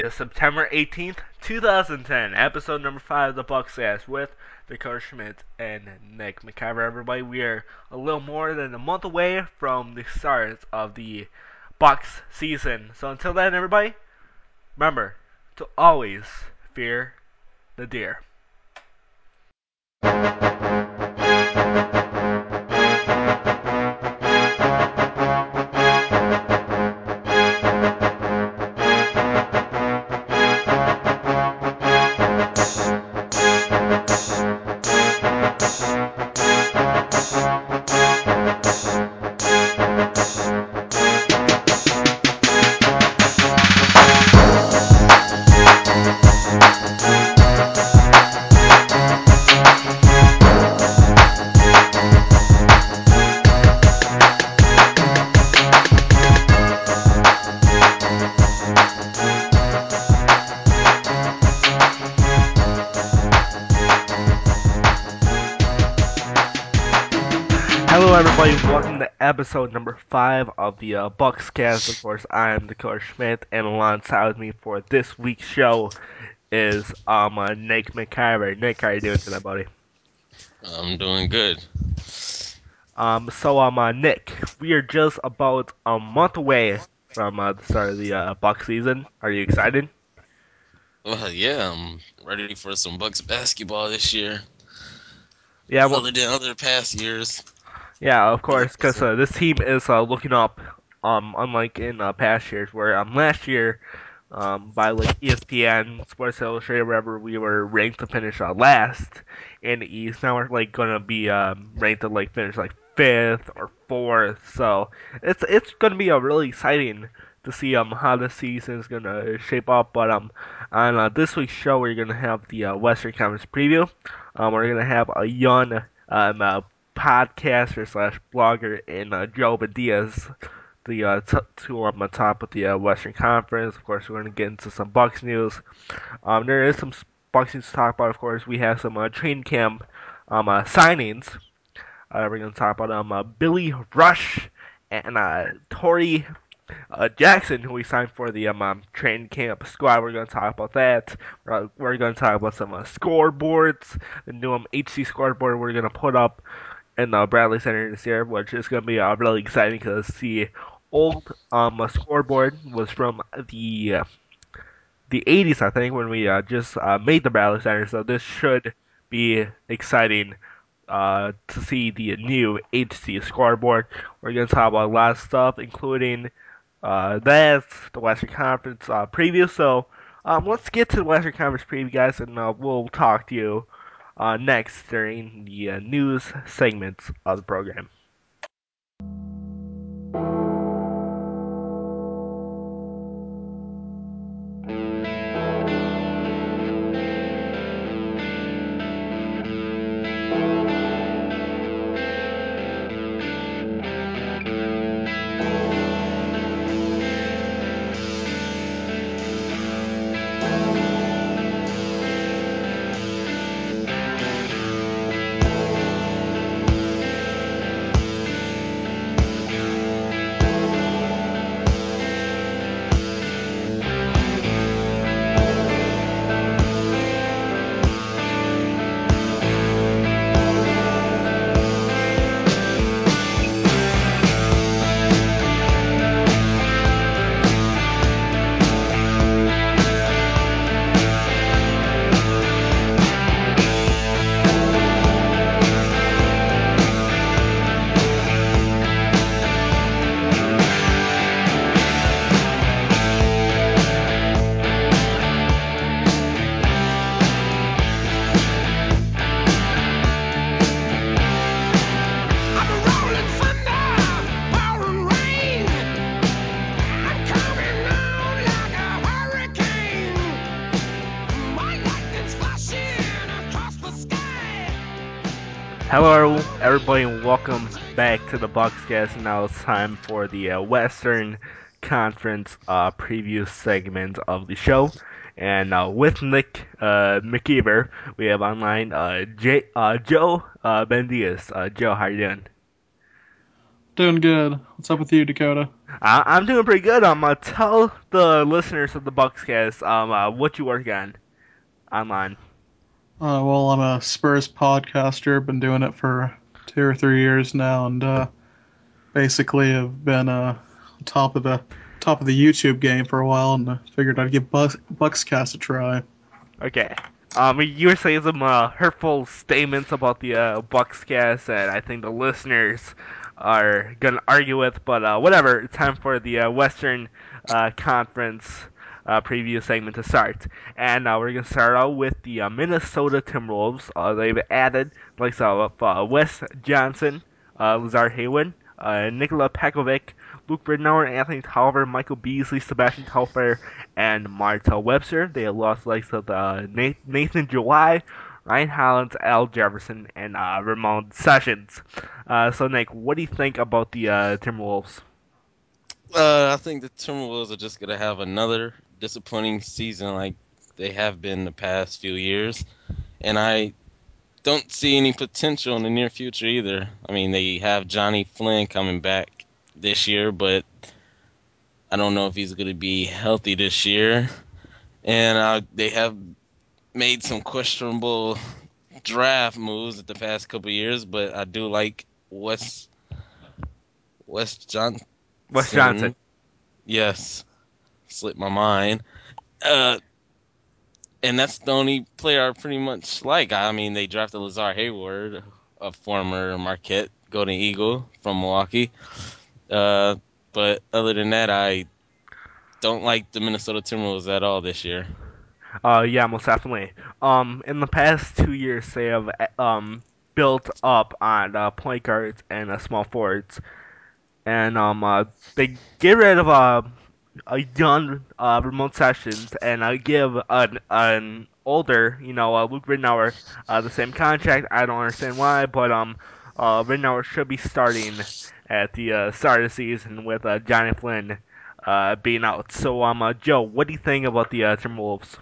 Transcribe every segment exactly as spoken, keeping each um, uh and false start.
Is September eighteenth, twenty ten, episode number five of the Buckscast with Dakota Schmidt and Nick McIver. Everybody, we are a little more than a month away from the start of the Bucks season. So until then, everybody, remember to always fear the deer. Hello, everybody. Welcome to episode number five of the uh, Buckscast. Of course, I am Dakota Schmidt, and alongside with me for this week's show is um uh, Nick McIver. Nick, how you doing today, buddy? I'm doing good. Um, so um, uh, Nick, we are just about a month away from uh, the start of the uh, Buck season. Are you excited? Well, yeah, I'm ready for some Bucks basketball this year, Yeah, well, other than other past years. yeah, of course, Yes, because sir. uh, this team is uh, looking up. Um, unlike in uh, past years, where um last year, um by like E S P N, Sports Illustrated, wherever we were ranked to finish uh, last in the East. Now we're like gonna be um ranked to like finish like fifth or fourth. So it's it's gonna be a really exciting to see um how the season is gonna shape up. But um on uh, this week's show, we're gonna have the uh, Western Conference preview. Um, we're gonna have a young um uh, podcaster slash blogger in uh, Joe Diaz, the uh, t- two on the top of the uh, Western Conference. Of course, we're going to get into some Bucks news. Um, there is some Bucks news to talk about. Of course, we have some uh, training camp um, uh, signings. Uh, we're going to talk about um, uh, Billy Rush and uh, Tory uh, Jackson, who we signed for the um, um, training camp squad. We're going to talk about that. We're, we're going to talk about some uh, scoreboards, the new um, H C scoreboard we're going to put up in the Bradley Center this year, which is going to be uh, really exciting because the old um uh, scoreboard was from the uh, the eighties, I think, when we uh, just uh, made the Bradley Center. So this should be exciting uh, to see the new H C scoreboard. We're going to talk about a lot of stuff, including uh, that, the Western Conference uh, preview. So um, let's get to the Western Conference preview, guys, and uh, we'll talk to you uh, next during the uh, news segments of the program. Hello, everybody, and welcome back to the Buckscast. Now it's time for the uh, Western Conference uh, preview segment of the show. And uh, with Nick uh, McKeever, we have online uh, J- uh, Joe uh, Bendias. Uh, Joe, how you doing? Doing good. What's up with you, Dakota? I, I'm doing pretty good. Um, uh, tell the listeners of the Buckscast um uh, what you work on online. Uh, well, I'm a Spurs podcaster. Been doing it for two or three years now, and uh, basically have been uh, top of the top of the YouTube game for a while, and I figured I'd give Bucks, Buckscast a try. Okay. Um, you were saying some uh, hurtful statements about the uh, Buckscast that I think the listeners are gonna argue with, but uh, whatever. It's time for the uh, Western uh, Conference uh, preview segment to start, and uh, we're gonna start out with the uh, Minnesota Timberwolves. Uh, they've added like of uh, Wes Johnson, uh, Lazar Hayward, uh, Nikola Pekovic, Luke Ridnour, Anthony Tolliver, Michael Beasley, Sebastian Telfair, and Martell Webster. They have lost the likes of uh, Nathan July, Ryan Hollins, Al Jefferson, and uh, Ramon Sessions. Uh, so, Nick, what do you think about the uh, Timberwolves? Uh, I think the Timberwolves are just gonna have another disappointing season like they have been the past few years, and I don't see any potential in the near future either. I mean, they have Johnny Flynn coming back this year, but I don't know if he's gonna be healthy this year. And uh, they have made some questionable draft moves at the past couple of years, but I do like West West Wes Johnson. Johnson. Yes, slipped my mind. Uh, and that's the only player I pretty much like. I mean, they drafted Lazar Hayward, a former Marquette Golden Eagle from Milwaukee. Uh, but other than that, I don't like the Minnesota Timberwolves at all this year. Uh, yeah, most definitely. Um, in the past two years, they have um built up on uh, point guards and uh, small forwards, and um, uh, they get rid of uh, a young uh, remote sessions and uh, give an an older, you know, uh, Luke Ridnour uh, the same contract. I don't understand why, but um, uh, Ridnour should be starting at the uh, start of the season with uh, Johnny Flynn uh, being out. So um, uh, Joe, what do you think about the uh, Timberwolves?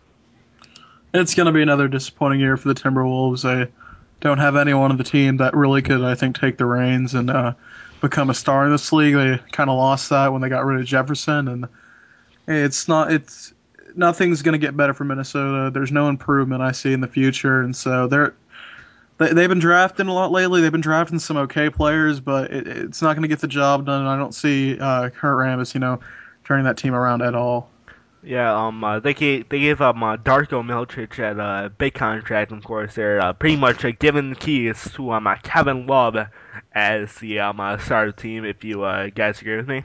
It's going to be another disappointing year for the Timberwolves. They don't have anyone on the team that really could, I think, take the reins and uh, become a star in this league. They kind of lost that when they got rid of Jefferson, and it's not. It's nothing's going to get better for Minnesota. There's no improvement I see in the future, and so they're they, they've been drafting a lot lately. They've been drafting some okay players, but it, it's not going to get the job done. And I don't see uh, Kurt Rambis, you know, turning that team around at all. Yeah, um, uh, they gave they gave um uh, Darko Milicic at a uh, big contract. Of course, they're uh, pretty much uh, giving the keys to um uh, Kevin Love as the um uh, starter team. If you uh, guys agree with me,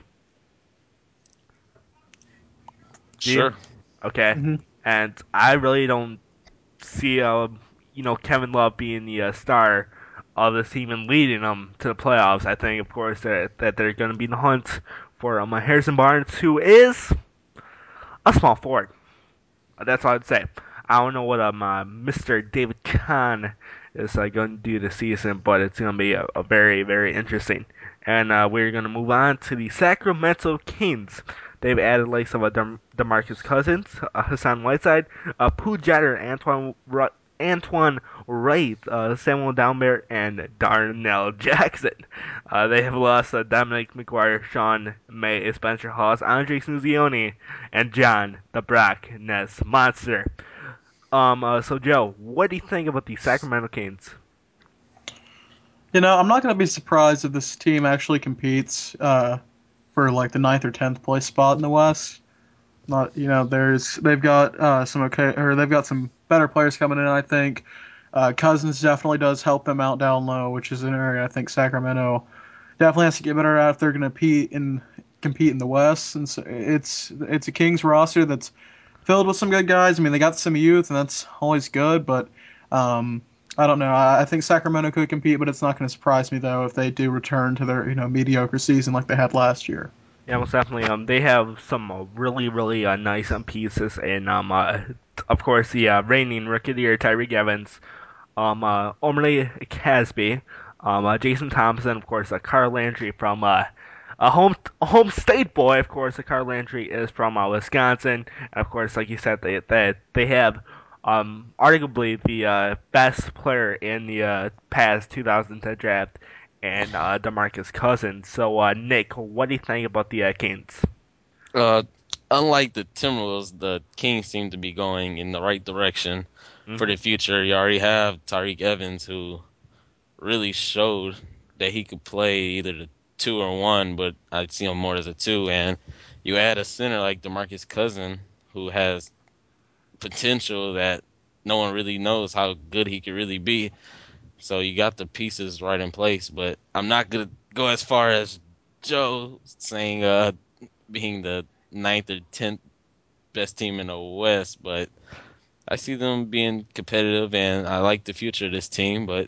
do you? Sure. Okay, Mm-hmm. and I really don't see uh you know Kevin Love being the uh, star of this team and leading them to the playoffs. I think, of course, that that they're going to be in the hunt for um uh, Harrison Barnes, who is a small forward. That's all I'd say. I don't know what um uh, Mister David Kahn is uh, going to do this season, but it's going to be a, a very very interesting. And uh, we're going to move on to the Sacramento Kings. They've added likes of a Dem- Demarcus Cousins, uh, Hassan Whiteside, uh, Pooh Jetter, Antoine Ru- Antoine Wright, uh, Samuel Downbear, and Darnell Jackson. Uh, they have lost uh, Dominic McGuire, Sean May, Spencer Hawes, Andre Suzioni, and John the Brock Ness Monster. Um, uh, so Joe, what do you think about the Sacramento Kings? You know, I'm not going to be surprised if this team actually competes uh, for like the ninth or tenth place spot in the West. Not, you know, there's they've got uh, some okay, or they've got some better players coming in. I think uh, Cousins definitely does help them out down low, which is an area I think Sacramento definitely has to get better at if they're going to compete in compete in the West. And so it's it's a Kings roster that's filled with some good guys. I mean, they got some youth, and that's always good. But um, I don't know. I, I think Sacramento could compete, but it's not going to surprise me though if they do return to their you know mediocre season like they had last year. Yeah, most definitely. Um, they have some uh, really, really uh, nice um, pieces, and um, uh, of course the uh, reigning rookie of the year, Tyreek Evans, um, uh, Omri Casby, um, uh, Jason Thompson, of course, uh, Carl Landry from uh, a home a home state boy. Of course, uh, Carl Landry is from uh, Wisconsin, and of course, like you said, they they, they have um, arguably the uh, best player in the uh, past two thousand ten draft and uh, DeMarcus Cousins. So, uh, Nick, what do you think about the uh, Kings? Uh, Unlike the Timberwolves, the Kings seem to be going in the right direction for Hmm. the future. You already have Tariq Evans, who really showed that he could play either the two or one, but I see him more as a two. And you add a center like DeMarcus Cousins, who has potential that no one really knows how good he could really be. So you got the pieces right in place, but I'm not gonna go as far as Joe saying uh being the ninth or tenth best team in the West, but I see them being competitive, and I like the future of this team. But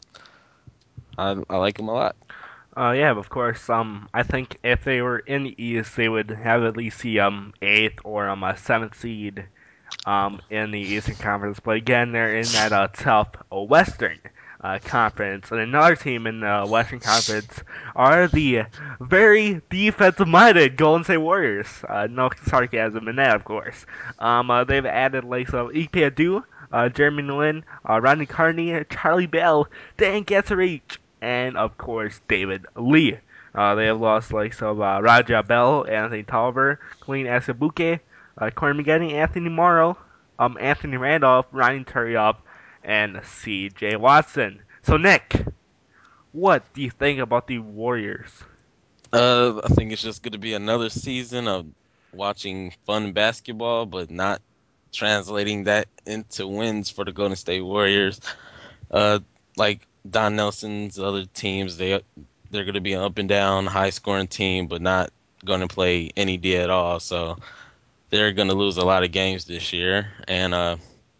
I I like them a lot. Uh, yeah, of course. Um, I think if they were in the East, they would have at least the um eighth or um a seventh seed um in the Eastern Conference. But again, they're in that uh tough uh, Western uh conference. And another team in the Western Conference are the very defensive-minded Golden State Warriors. Uh, no sarcasm in that, of course. Um, uh, they've added like some Ike Adu, uh, Jeremy Lin, uh, Rodney Carney, Charlie Bell, Dan Getsarich, and of course David Lee. Uh, they have lost like some uh, Raja Bell, Anthony Tolliver, Clean Asabuke, uh, Corey Maggette, Anthony Morrow, um, Anthony Randolph, Ryan Turioff, and C J. Watson. So Nick, what do you think about the Warriors? Uh, I think it's just going to be another season of watching fun basketball, but not translating that into wins for the Golden State Warriors. Uh, like Don Nelson's other teams, they they're going to be an up and down, high scoring team, but not going to play any D at all. So they're going to lose a lot of games this year. And uh,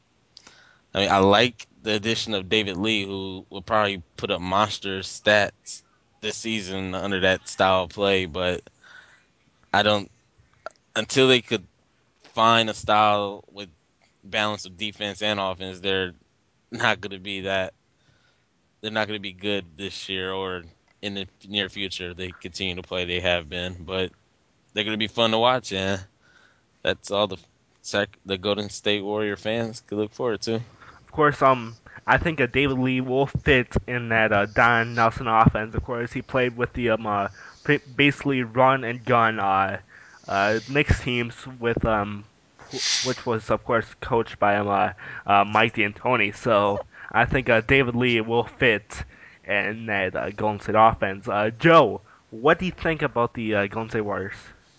I mean, I like the addition of David Lee, who will probably put up monster stats this season under that style of play, but I don't until they could find a style with balance of defense and offense, they're not going to be that. They're not going to be good this year or in the near future. They continue to play they have been, but they're going to be fun to watch, and that's all the Sac- the Golden State Warrior fans could look forward to. Of course, um, I think uh, David Lee will fit in that uh, Don Nelson offense. Of course, he played with the um, uh, basically run and gun uh, uh, mixed teams with um, which was of course coached by um, uh, uh, Mike D'Antoni. So I think uh, David Lee will fit in that uh, Golden State offense. Uh, Joe, what do you think about the uh, Golden State Warriors?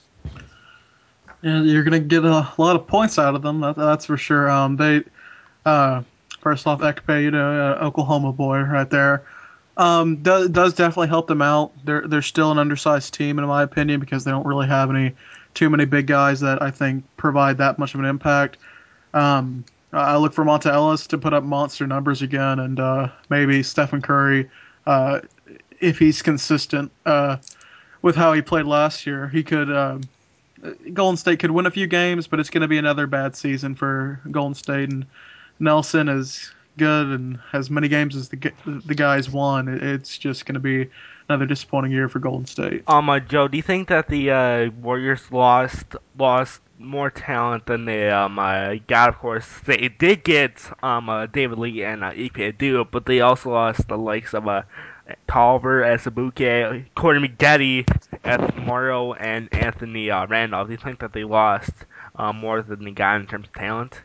Yeah, you're gonna get a lot of points out of them. That, that's for sure. Um, they uh, first off, Ekpe, you know, uh, Oklahoma boy right there. Um, does does definitely help them out. They're they're still an undersized team in my opinion because they don't really have any too many big guys that I think provide that much of an impact. Um, I look for Monta Ellis to put up monster numbers again, and uh, maybe Stephen Curry, uh, if he's consistent uh, with how he played last year, he could. Um, Golden State could win a few games, but it's going to be another bad season for Golden State. And Nelson is good and as many games as the the guys won. It's just going to be another disappointing year for Golden State. Um, uh, Joe, do you think that the uh, Warriors lost lost more talent than they um uh, got? Of course, they did get um uh, David Lee and uh, Ike Adu, but they also lost the likes of uh, Tolliver, Asabuke, Corey Maggette, Anthony Morrow, and Anthony uh, Randolph. Do you think that they lost uh, more than they got in terms of talent?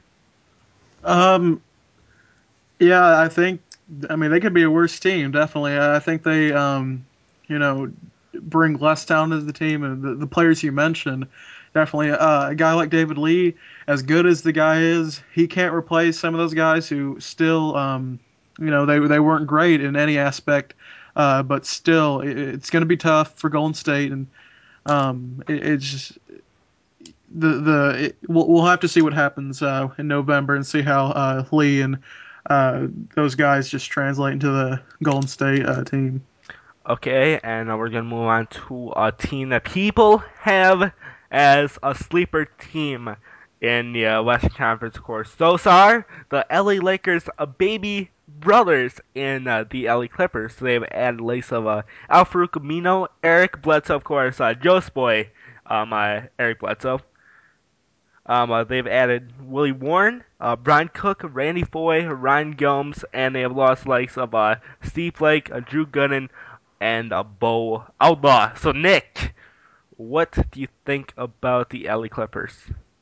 Um, yeah, I think. I mean, they could be a worse team. Definitely, I think they um, you know, bring less talent to the team, and the, the players you mentioned. Definitely, uh, a guy like David Lee, as good as the guy is, he can't replace some of those guys who still, um, you know, they they weren't great in any aspect, uh, but still, it, it's going to be tough for Golden State, and um, it, it's just, the the it, we'll, we'll have to see what happens uh, in November and see how uh, Lee and uh, those guys just translate into the Golden State uh, team. Okay, and uh, we're gonna move on to a team that people have as a sleeper team in the uh, Western Conference. Of course, those are the L A Lakers, uh, baby brothers in uh, the L A Clippers. So they've added lace of uh, Al-Farouq Amino, Eric Bledsoe, of course, uh, Joe's boy, um, uh, Eric Bledsoe. Um, uh, they've added Willie Warren, uh, Brian Cook, Randy Foy, Ryan Gomes, and they have lost likes of uh, Steve Blake, uh, Drew Gooden, and uh, Bo Outlaw. So Nick, what do you think about the L A Clippers?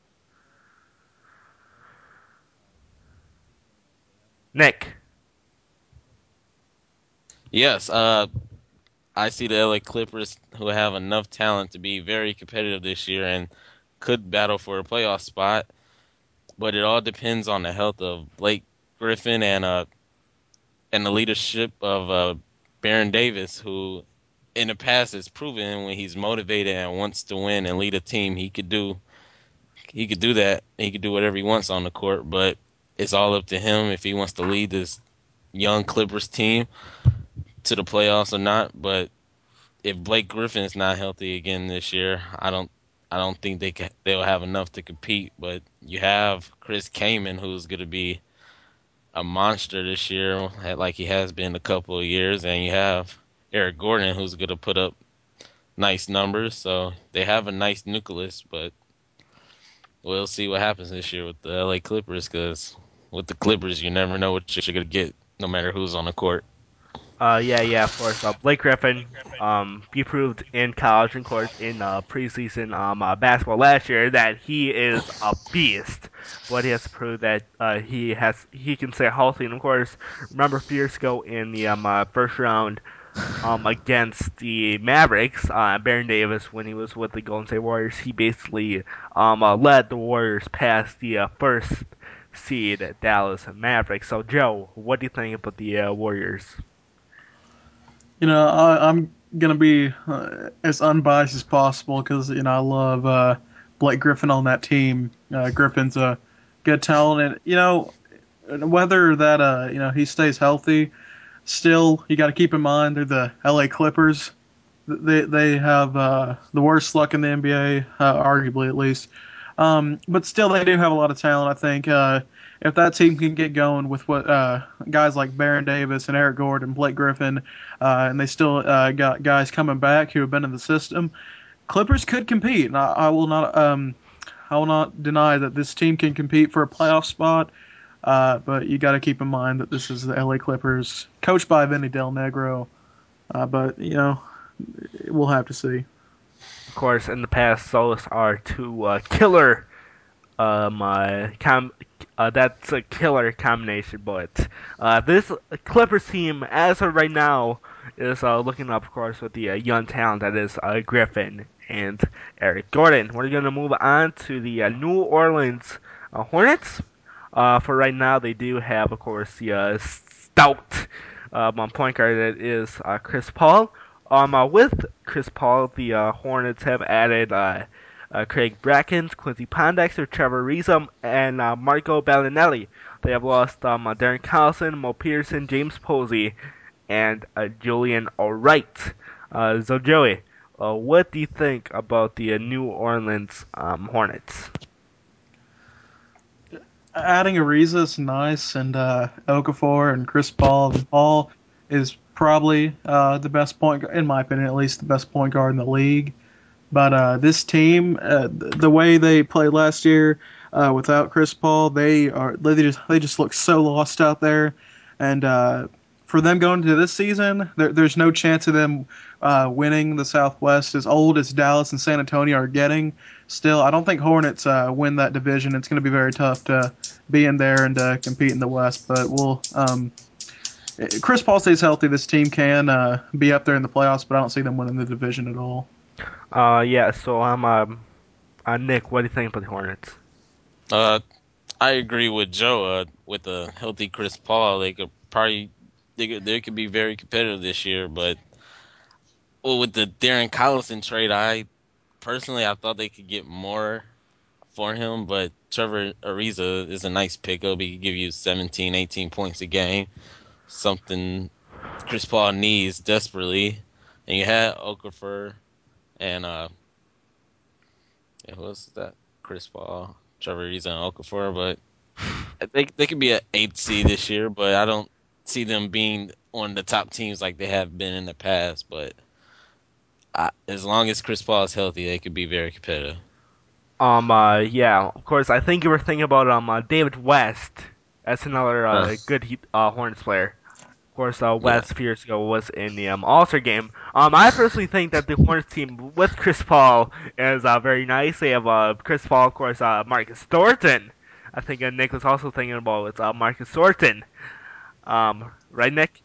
Nick. Yes, uh, I see the L A Clippers who have enough talent to be very competitive this year and could battle for a playoff spot. But it all depends on the health of Blake Griffin and uh and the leadership of uh, Baron Davis, who in the past has proven when he's motivated and wants to win and lead a team, he could do he could do that. He could do whatever he wants on the court, but it's all up to him if he wants to lead this young Clippers team to the playoffs or not. But if Blake Griffin is not healthy again this year, I don't I don't think they can, they'll have enough to compete. But you have Chris Kaman, who's going to be a monster this year, like he has been a couple of years, and you have Eric Gordon, who's going to put up nice numbers. So they have a nice nucleus, but we'll see what happens this year with the L A Clippers, because with the Clippers, you never know what you're going to get, no matter who's on the court. Uh, yeah, yeah, of course. Uh, Blake Griffin, um, he proved in college and, of course, in uh, preseason um, uh, basketball last year that he is a beast. But he has to prove that uh, he has he can stay healthy. And of course, remember a few years ago in the um, uh, first round um, against the Mavericks, uh, Baron Davis, when he was with the Golden State Warriors, he basically um, uh, led the Warriors past the uh, first seed Dallas Mavericks. So, Joe, what do you think about the uh, Warriors? You know, I, I'm gonna be uh, as unbiased as possible because you know I love uh, Blake Griffin on that team. Uh, Griffin's a good talent, and you know whether that uh, you know he stays healthy, still you got to keep in mind they're the L A Clippers. They they have uh, the worst luck in the N B A, uh, arguably at least. Um, but still, they do have a lot of talent. I think uh, if that team can get going with what uh, guys like Baron Davis and Eric Gordon, Blake Griffin, uh, and they still uh, got guys coming back who have been in the system, Clippers could compete. And I, I will not um, I will not deny that this team can compete for a playoff spot. Uh, but you got to keep in mind that this is the L A Clippers, coached by Vinny Del Negro. Uh, but you know, we'll have to see. Of course, in the past, those are two uh, killer um uh, com- uh, that's a killer combination. But uh, this Clippers team, as of right now, is uh, looking up, of course, with the uh, young talent that is uh, Griffin and Eric Gordon. We're gonna move on to the uh, New Orleans uh, Hornets. Uh, for right now, they do have, of course, the uh, stout um, point guard that is uh, Chris Paul. Um, uh, with Chris Paul, the uh, Hornets have added uh, uh, Craig Brackens, Quincy Pondexter, Trevor Ariza, and uh, Marco Bellinelli. They have lost um, uh, Darren Collison, Mo Pearson, James Posey, and uh, Julian Alright. Uh, so, Joey, uh, what do you think about the uh, New Orleans um, Hornets? Adding Ariza is nice, and uh, Okafor and Chris Paul. And Paul is probably uh, the best point, in my opinion, at least the best point guard in the league. But uh, this team, uh, the way they played last year uh, without Chris Paul, they are they just they just look so lost out there. And uh, for them going into this season, there, there's no chance of them uh, winning the Southwest. As old as Dallas and San Antonio are getting, still, I don't think Hornets uh, win that division. It's going to be very tough to be in there and uh, compete in the West. But we'll. Um, Chris Paul stays healthy, this team can uh, be up there in the playoffs, but I don't see them winning the division at all. Uh, yeah, so I'm um, uh, Nick. What do you think about the Hornets? Uh, I agree with Joe. Uh, with a healthy Chris Paul, they could probably they could, they could be very competitive this year. But well, with the Darren Collison trade, I personally I thought they could get more for him. But Trevor Ariza is a nice pickup. He could give you seventeen, eighteen points a game, something Chris Paul needs desperately. And you had Okafor and uh, yeah, who was that? Chris Paul, Trevor Ariza, and Okafor, but. They they could be an eighth seed this year, but I don't see them being one of the top teams like they have been in the past. But I, as long as Chris Paul is healthy, they could be very competitive. Um, uh, yeah, of course. I think you were thinking about um uh, David West. That's another Uh, uh, good uh, Hornets player. course, uh, Yeah. Wes Fiasco was in the um, All-Star game. Um, I personally think that the Hornets team with Chris Paul is uh, very nice. They have uh, Chris Paul, of course, uh, Marcus Thornton. I think uh, Nick was also thinking about it's uh, Marcus Thornton. Um, right, Nick?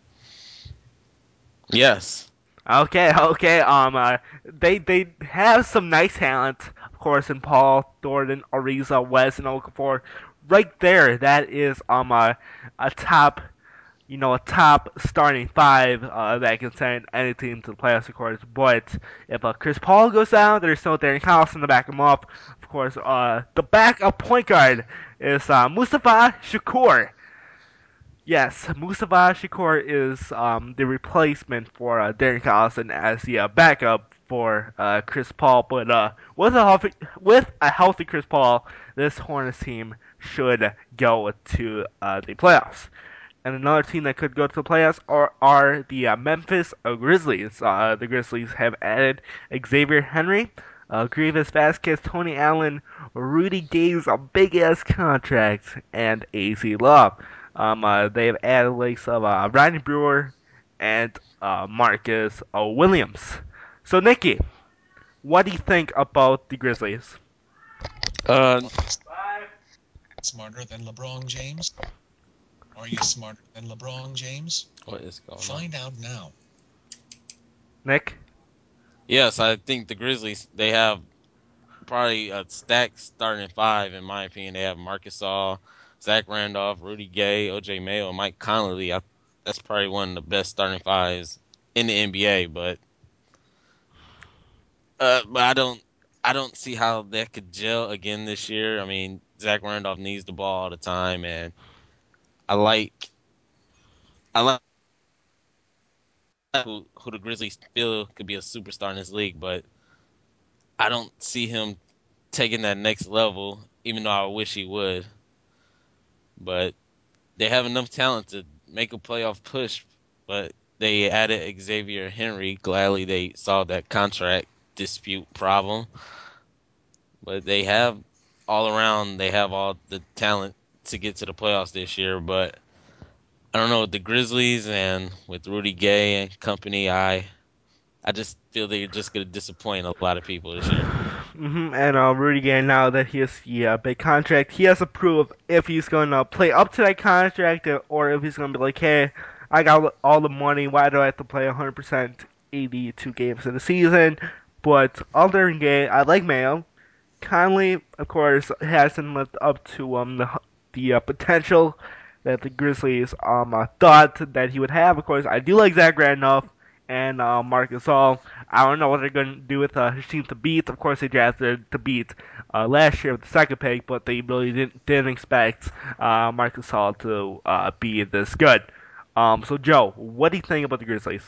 Yes. Okay, okay. Um, uh, they they have some nice talent, of course, in Paul, Thornton, Ariza, Wes, and Okafor. Right there, that is um a, a top, you know, a top starting five uh, that can send any team to the playoffs, of course. But if uh, Chris Paul goes down, there's no Darren Collison to back him up. Of course, uh, the backup point guard is uh, Mustafa Shakur. Yes, Mustafa Shakur is um, the replacement for uh, Darren Collison as the uh, backup for uh, Chris Paul. But uh, with a healthy, with a healthy Chris Paul, this Hornets team should go to uh, the playoffs. And another team that could go to the playoffs are, are the uh, Memphis uh, Grizzlies. Uh, the Grizzlies have added Xavier Henry, uh, Grievous Vasquez, Tony Allen, Rudy Gay's a big ass contract, and A Z Love. Um, uh, they have added likes of uh, Rodney Brewer and uh, Marcus uh, Williams. So, Nikki, what do you think about the Grizzlies? Uh, Smarter than LeBron James? Are you smarter than LeBron James? what is going on? Find out now. Nick? Yes, I think the Grizzlies, they have probably a stacked starting five, in my opinion. They have Marcus All, Zach Randolph, Rudy Gay, O J Mayo, and Mike Conley. I, that's probably one of the best starting fives in the N B A, but uh, but I don't I don't see how that could gel again this year. I mean, Zach Randolph needs the ball all the time, and I like I like who, who the Grizzlies feel could be a superstar in this league, but I don't see him taking that next level, even though I wish he would. But they have enough talent to make a playoff push, but they added Xavier Henry. Gladly they solved that contract dispute problem. But they have all around, they have all the talent to get to the playoffs this year. But I don't know, with the Grizzlies and with Rudy Gay and company, I I just feel they're just going to disappoint a lot of people this year. Hmm. And uh, Rudy Gay, now that he has the uh, big contract, he has to prove if he's going to play up to that contract or if he's going to be like, hey, I got all the money. Why do I have to play one hundred percent eighty-two games in the season? But other than Gay, I like Mayo. Conley, of course, hasn't lived up to um the the uh, potential that the Grizzlies um uh, thought that he would have. Of course, I do like Zach Randolph and uh, Marcus All. I don't know what they're going to do with uh, Hashim Thabit. Of course, they drafted Thabit uh, last year with the second pick, but they really didn't didn't expect uh, Marcus All to uh, be this good. Um, so Joe, what do you think about the Grizzlies?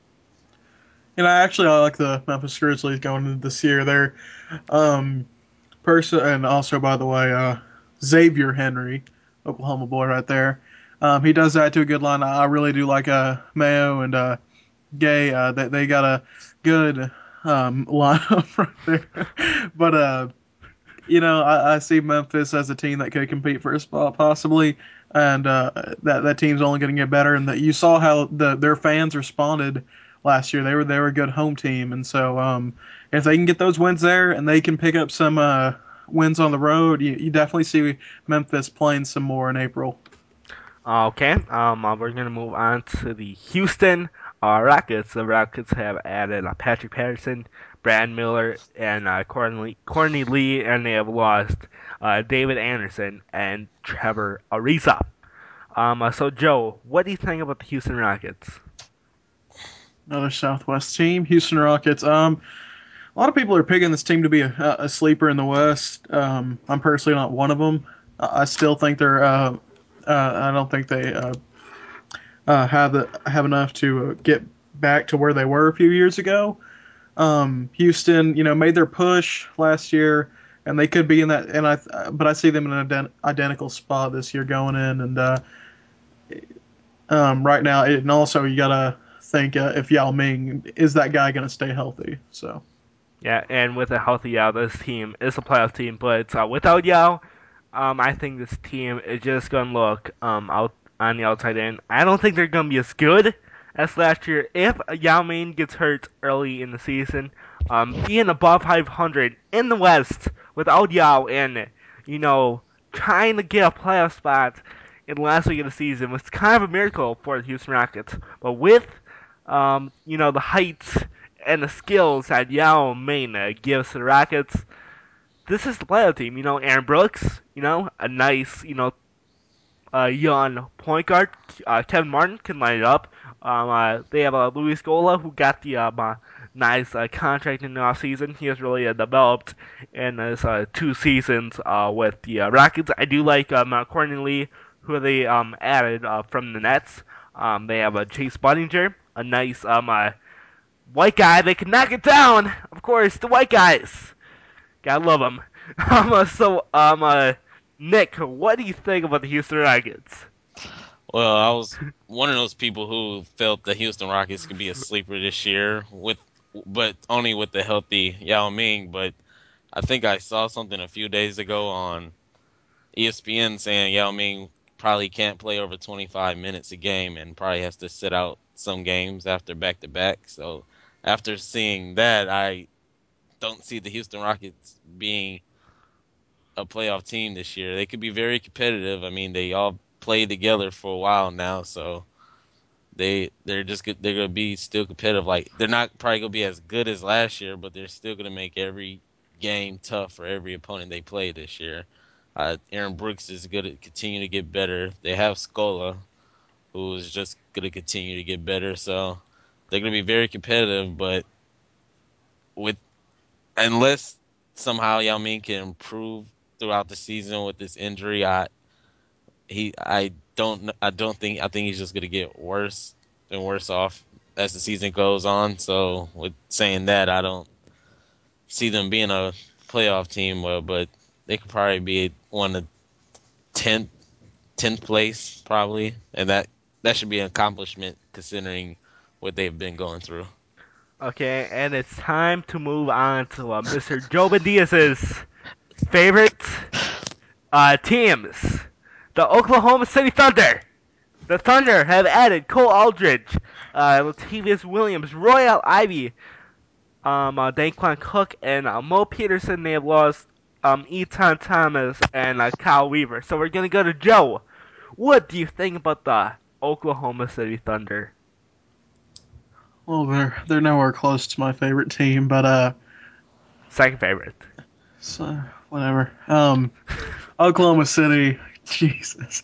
You know, actually, I like the Memphis Grizzlies going into this year. They're um, person, and also by the way, uh, Xavier Henry, Oklahoma boy, right there. Um, he does that to a good line. I really do like uh, Mayo and uh, Gay. Uh, they they got a good um, lineup right there. But uh, you know, I, I see Memphis as a team that could compete for a spot possibly, and uh, that that team's only going to get better. And that you saw how the their fans responded last year. They were they were a good home team, and so um, if they can get those wins there and they can pick up some uh, wins on the road, you, you definitely see Memphis playing some more in April. Okay, um, uh, we're gonna move on to the Houston uh, Rockets. The Rockets have added uh, Patrick Patterson, Brad Miller, and uh, Courtney, Courtney Lee, and they have lost uh, David Anderson and Trevor Ariza. Um, uh, so Joe, what do you think about the Houston Rockets? Another Southwest team, Houston Rockets. Um, a lot of people are picking this team to be a, a sleeper in the West. Um, I'm personally not one of them. I I still think they're. Uh, uh, I don't think they uh, uh, have the, have enough to uh, get back to where they were a few years ago. Um, Houston, you know, made their push last year, and they could be in that. And I, but I see them in an ident- identical spot this year going in. And uh, um, right now, and also you gotta think uh, if Yao Ming is that guy going to stay healthy. So. Yeah, and with a healthy Yao, this team is a playoff team. But uh, without Yao, um, I think this team is just gonna look um out on the outside in. I don't think they're going to be as good as last year if Yao Ming gets hurt early in the season. Um, being above five hundred in the West without Yao and, you know, trying to get a playoff spot in the last week of the season was kind of a miracle for the Houston Rockets. But with, um, you know, the heights and the skills that Yao Ming uh, gives to the Rockets, this is the playoff team. You know, Aaron Brooks, you know, a nice, you know, uh, young point guard. Uh, Kevin Martin can line it up. Um, uh, they have uh, Luis Gola, who got the um, uh, nice uh, contract in the offseason. He has really uh, developed in his uh, two seasons uh, with the uh, Rockets. I do like um, uh, Courtney Lee, who they um, added uh, from the Nets. Um, they have uh, Chase Budinger, a nice um, uh, white guy. They can knock it down. Of course, the white guys. Gotta love them. Um, uh, so, um, uh, Nick, what do you think about the Houston Rockets? Well, I was one of those people who felt the Houston Rockets could be a sleeper this year, with, but only with the healthy Yao Ming. But I think I saw something a few days ago on E S P N saying Yao Ming probably can't play over twenty-five minutes a game and probably has to sit out some games after back to back. So after seeing that, I don't see the Houston Rockets being a playoff team this year. They could be very competitive. I mean, they all played together for a while now, so they they're just good, they're gonna be still competitive. Like they're not probably gonna be as good as last year, but they're still gonna make every game tough for every opponent they play this year. Uh, Aaron Brooks is going to continue to get better. They have Scola, who is just going to continue to get better. So they're going to be very competitive, but with unless somehow Yao Ming can improve throughout the season with this injury, I he I don't I don't think I think he's just going to get worse and worse off as the season goes on. So with saying that, I don't see them being a playoff team, uh, but they could probably be one of tenth tenth place probably, and that that should be an accomplishment considering what they've been going through. Okay, and it's time to move on to uh, Mister Joe Diaz's favorite uh, teams, the Oklahoma City Thunder. The Thunder have added Cole Aldridge, uh, Latavius Williams, Royal Ivy, um, uh, Daquan Cook, and uh, Mo Peterson. They have lost um, Eton Thomas and uh, Kyle Weaver. So we're gonna go to Joe. What do you think about the Oklahoma City Thunder? Well, they're they're nowhere close to my favorite team, but uh, Second favorite. so whatever. Um, Oklahoma City, Jesus.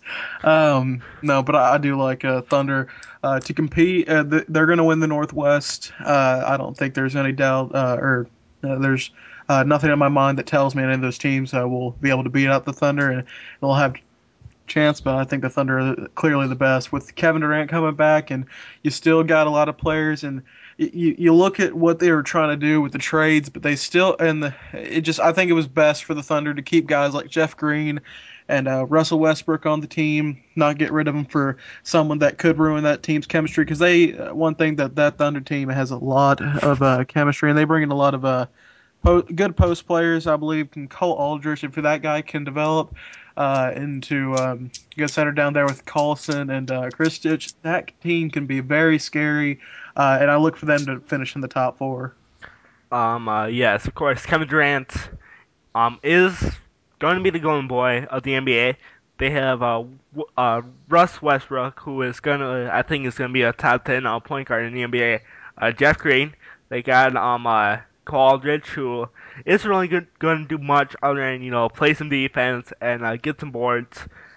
Um, no, but I, I do like uh, Thunder uh, to compete. Uh, th- they're going to win the Northwest. Uh, I don't think there's any doubt, uh, or uh, there's uh, nothing in my mind that tells me any of those teams uh, will be able to beat out the Thunder, and they'll have chance. But I think the Thunder are clearly the best with Kevin Durant coming back, and you still got a lot of players and. You, you look at what they were trying to do with the trades, but they still and the, it just I think it was best for the Thunder to keep guys like Jeff Green and uh, Russell Westbrook on the team, not get rid of them for someone that could ruin that team's chemistry. Because they uh, one thing that that Thunder team has a lot of uh, chemistry, and they bring in a lot of uh, po- good post players. I believe can Cole Aldridge, if that guy can develop uh, into um, good center down there with Carlson and uh, Chris Stitch, that team can be very scary. Uh, and I look for them to finish in the top four. Um, uh, yes, of course, Kevin Durant um, is going to be the golden boy of the N B A. They have uh, uh, Russ Westbrook, who is going to, I think, is going to be a top ten uh, point guard in the N B A. Uh, Jeff Green. They got um, uh, Cole Aldridge, who isn't really going to do much other than, you know, play some defense and uh, get some boards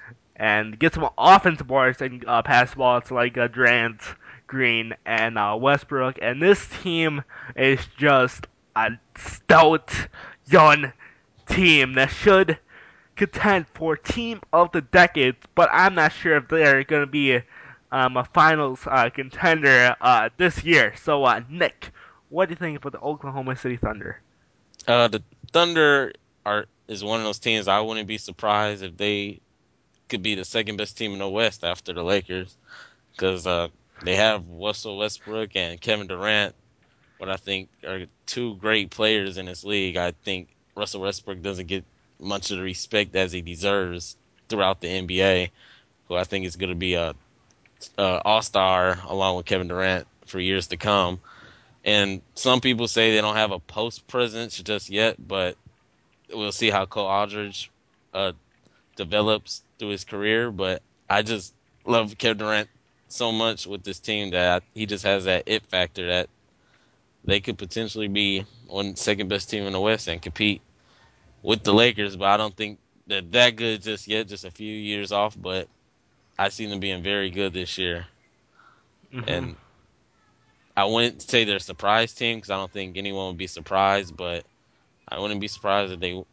and get some offensive boards and uh, pass the ball to like uh, Durant, Green, and uh, Westbrook. And this team is just a stout young team that should contend for Team of the Decade, but I'm not sure if they're going to be um, a finals uh, contender uh, this year. So, uh, Nick, what do you think about the Oklahoma City Thunder? Uh, the Thunder are is one of those teams I wouldn't be surprised if they could be the second best team in the West after the Lakers, because uh, they have Russell Westbrook and Kevin Durant, what I think are two great players in this league. I think Russell Westbrook doesn't get much of the respect as he deserves throughout the N B A. who I think is going to be a, a all-star along with Kevin Durant for years to come. And some people say they don't have a post presence just yet, but we'll see how Cole Aldridge uh, develops through his career. But I just love Kevin Durant so much with this team that he just has that it factor that they could potentially be one second best team in the West and compete with the Lakers. But I don't think they're that good just yet, just a few years off. But I see them being very good this year. Mm-hmm. And I wouldn't say they're a surprise team because I don't think anyone would be surprised, but I wouldn't be surprised if they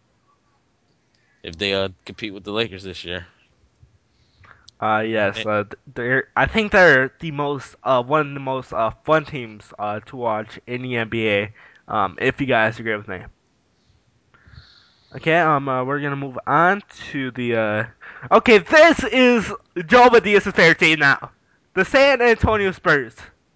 if they uh, compete with the Lakers this year. Uh, yes, And, uh, they're. I think they're the most, uh, one of the most uh, fun teams uh, to watch in the N B A. Um, if you guys agree with me. Okay, um, uh, we're gonna move on to the. Uh... Okay, this is Joe Media's favorite team now, the San Antonio Spurs.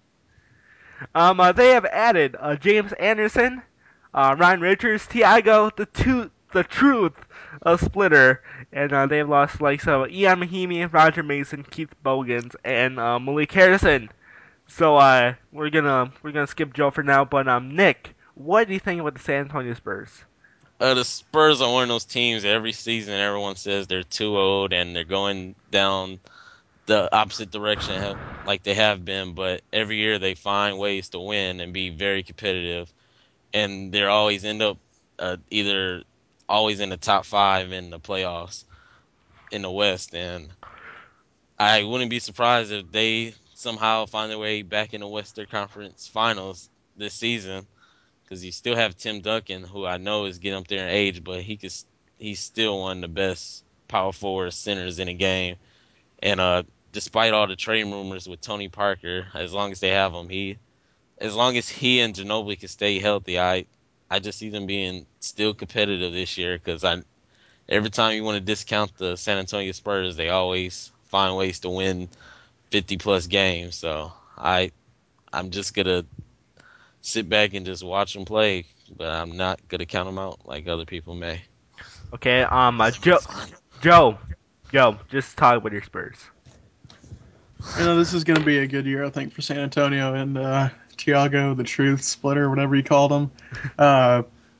Um, uh, they have added uh, James Anderson, uh, Ryan Richards, Tiago, the two, the truth, uh, splitter, and uh, they've lost like so Ian Mahimi, Roger Mason, Keith Bogans, and uh, Malik Harrison. So uh, we're gonna we're gonna skip Joe for now, but um, Nick, what do you think about the San Antonio Spurs? uh, the Spurs are one of those teams that every season everyone says they're too old and they're going down the opposite direction have- like they have been, but every year they find ways to win and be very competitive, and they're always end up uh, either always in the top five in the playoffs in the West, and I wouldn't be surprised if they somehow find their way back in the Western Conference Finals this season. Because you still have Tim Duncan, who I know is getting up there in age, but he could, he's still one of the best power forward centers in the game. And uh, despite all the trade rumors with Tony Parker, as long as they have him, he, as long as he and Ginobili can stay healthy, I, I just see them being still competitive this year. Because I, every time you want to discount the San Antonio Spurs, they always find ways to win fifty plus games. So I, I'm just gonna sit back and just watch them play, but I'm not gonna count them out like other people may. Okay, um, uh, Joe, Joe, Joe, just talk about your Spurs. You know, this is going to be a good year, I think, for San Antonio and uh, Tiago, the Truth Splitter, whatever you called him. Uh,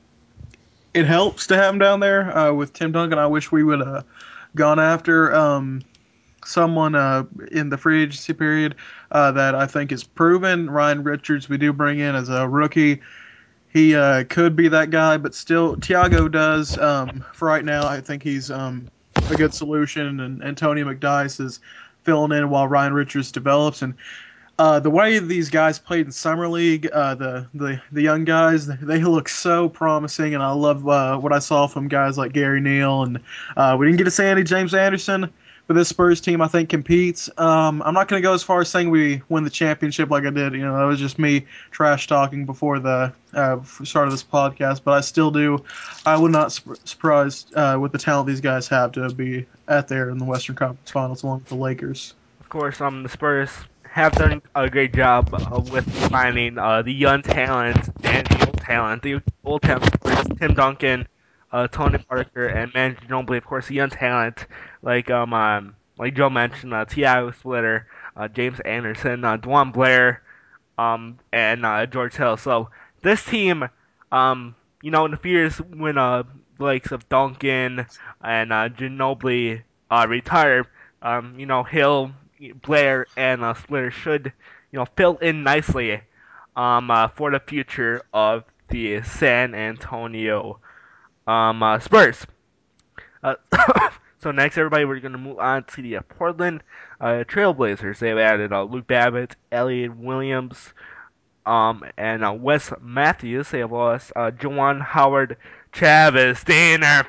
it helps to have him down there uh, with Tim Duncan. I wish we would have gone after um, someone uh, in the free agency period uh, that I think is proven. Ryan Richards, we do bring in as a rookie. He uh, could be that guy, but still, Tiago does. Um, for right now, I think he's um, a good solution, and Antonio McDyess is filling in while Ryan Richards develops. And uh, the way these guys played in summer league, uh, the, the the young guys, they look so promising, and I love uh, what I saw from guys like Gary Neal. And uh, we didn't get to see any James Anderson, but this Spurs team I think competes. Um, I'm not going to go as far as saying we win the championship like I did. You know, that was just me trash talking before the uh, start of this podcast, but I still do. I would not su- surprised uh, with the talent these guys have to be at there in the Western Conference Finals along with the Lakers. Of course, um, the Spurs have done a great job uh, with combining uh, the young talent and the old talent. The old talent, of course, Tim Duncan, uh, Tony Parker, and Manu Ginobili. Of course, the young talent like um, um like Joe mentioned, uh, Tiago Splitter, uh, James Anderson, uh, Dwan Blair, um, and uh, George Hill. So this team, um, you know, in the few years when uh, the likes of Duncan and uh, Ginobili uh, retire, um, you know, Hill, Blair, and uh, Splitter should, you know, fill in nicely um, uh, for the future of the San Antonio um, uh, Spurs. Uh, so next, everybody, we're going to move on to the uh, Portland uh, Trailblazers. They've added uh, Luke Babbitt, Elliot Williams, um, and uh, Wes Matthews. They have lost uh, Juwan Howard, Travis Diener,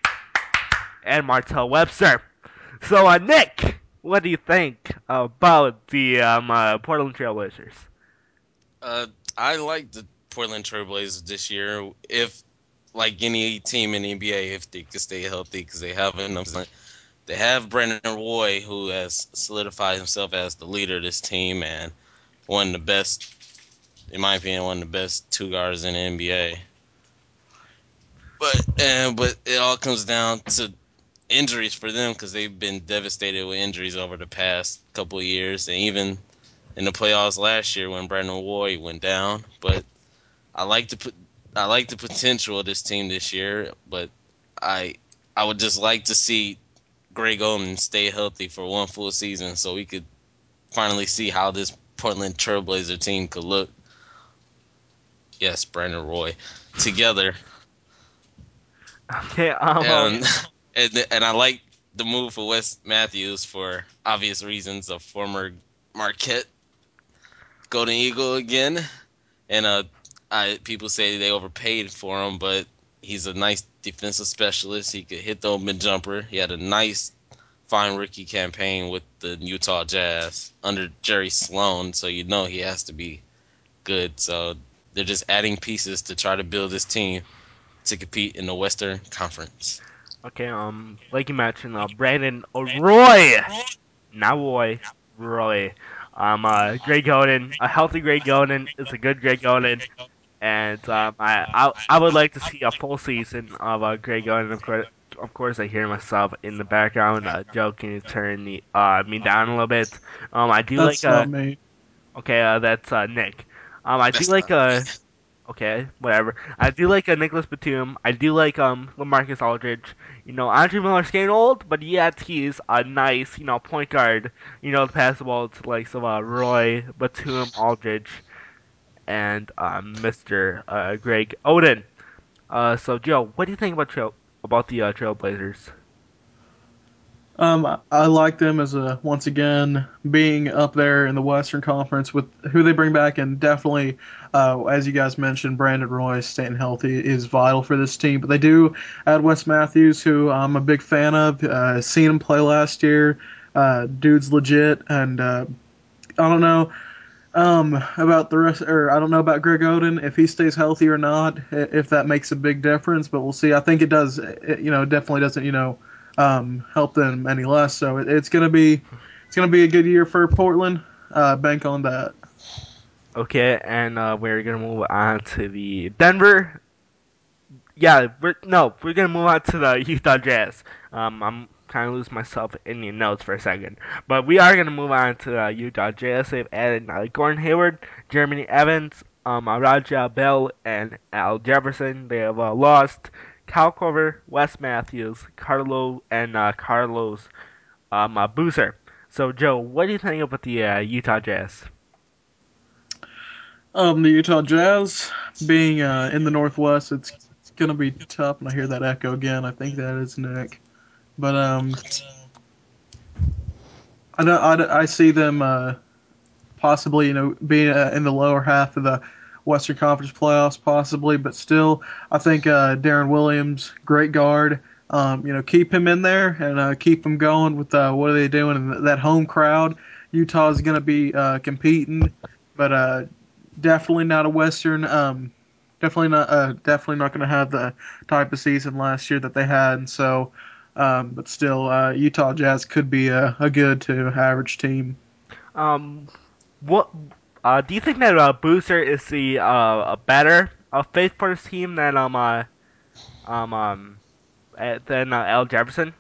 and Martell Webster. So, uh, Nick, what do you think about the um, uh, Portland Trailblazers? Uh, I like the Portland Trailblazers this year. If like any team in the N B A, if they could stay healthy, because they have enough. They have Brandon Roy, who has solidified himself as the leader of this team and one of the best, in my opinion, one of the best two guards in the N B A. But and but it all comes down to injuries for them because they've been devastated with injuries over the past couple of years, and even in the playoffs last year when Brandon Roy went down. But I like to put I like the potential of this team this year, but I I would just like to see Greg Oden stay healthy for one full season so we could finally see how this Portland Trailblazer team could look. Yes, Brandon Roy together, Okay, um, um, and and, and I like the move for Wes Matthews for obvious reasons. A former Marquette Golden Eagle again, and uh, I people say they overpaid for him, but he's a nice defensive specialist. He could hit the open jumper. He had a nice, fine rookie campaign with the Utah Jazz under Jerry Sloan, so you know he has to be good. So they're just adding pieces to try to build this team to compete in the Western Conference. okay, um, like you mentioned, uh, Brandon Roy, not Roy, Roy. Um, uh, Greg Oden, a healthy Greg Oden is a good Greg Oden, and um, I, I, I would like to see a full season of uh, Greg Oden. Of course, of course, I hear myself in the background. Uh, Joe, can you turn the, uh, me down a little bit? Um, I do like That's not uh, me. okay, uh, that's uh, Nick. Um, I do That's like not me. uh, okay, whatever. I do like uh, Nicholas Batum. I do like um LaMarcus Aldridge. You know, Andre Miller's getting old, but yet he's a nice, you know, point guard. You know, to pass the ball to like some uh, Roy Batum, Aldridge, and uh, Mister Uh, Greg Oden. Uh, so Joe, what do you think about trail about the uh, Trailblazers? Um, I, I like them as a once again being up there in the Western Conference with who they bring back, and definitely, uh, as you guys mentioned, Brandon Roy staying healthy is vital for this team. But they do add Wes Matthews, who I'm a big fan of. Uh, seen him play last year. Uh, dude's legit, and uh, I don't know um, about the rest, or I don't know about Greg Oden if he stays healthy or not, if that makes a big difference. But we'll see. I think it does. It, you know, definitely doesn't. You know, um, help them any less. So it, it's gonna be, it's gonna be a good year for Portland. Uh, bank on that. Okay, and uh, we're gonna move on to the Denver. Yeah, we're no, we're gonna move on to the Utah Jazz. Um, I'm kind of losing myself in the notes for a second, but we are gonna move on to the Utah Jazz. They've added uh, Gordon Hayward, Jeremy Evans, um, uh, Raja Bell, and Al Jefferson. They have uh, lost Kyle Korver, Wes Matthews, Carlo, and uh, Carlos um, uh, Boozer. So, Joe, what do you think about the uh, Utah Jazz? Um, the Utah Jazz being uh, in the Northwest, it's, it's gonna be tough. And I hear that echo again. I think that is Nick. But um, I don't, I, I see them uh, possibly, you know, being uh, in the lower half of the Western Conference playoffs, possibly. But still, I think uh, Darren Williams, great guard. Um, you know, keep him in there and uh, keep him going with uh, what are they doing? And that home crowd, Utah is going to be uh, competing, but uh, definitely not a Western. Um, definitely not. Uh, definitely not going to have the type of season last year that they had. And so, um, but still, uh, Utah Jazz could be a, a good to average team. Um, what uh, do you think that uh, Booster is the uh, a better uh, fit for this team than um uh, um um uh, than uh, Al Jefferson?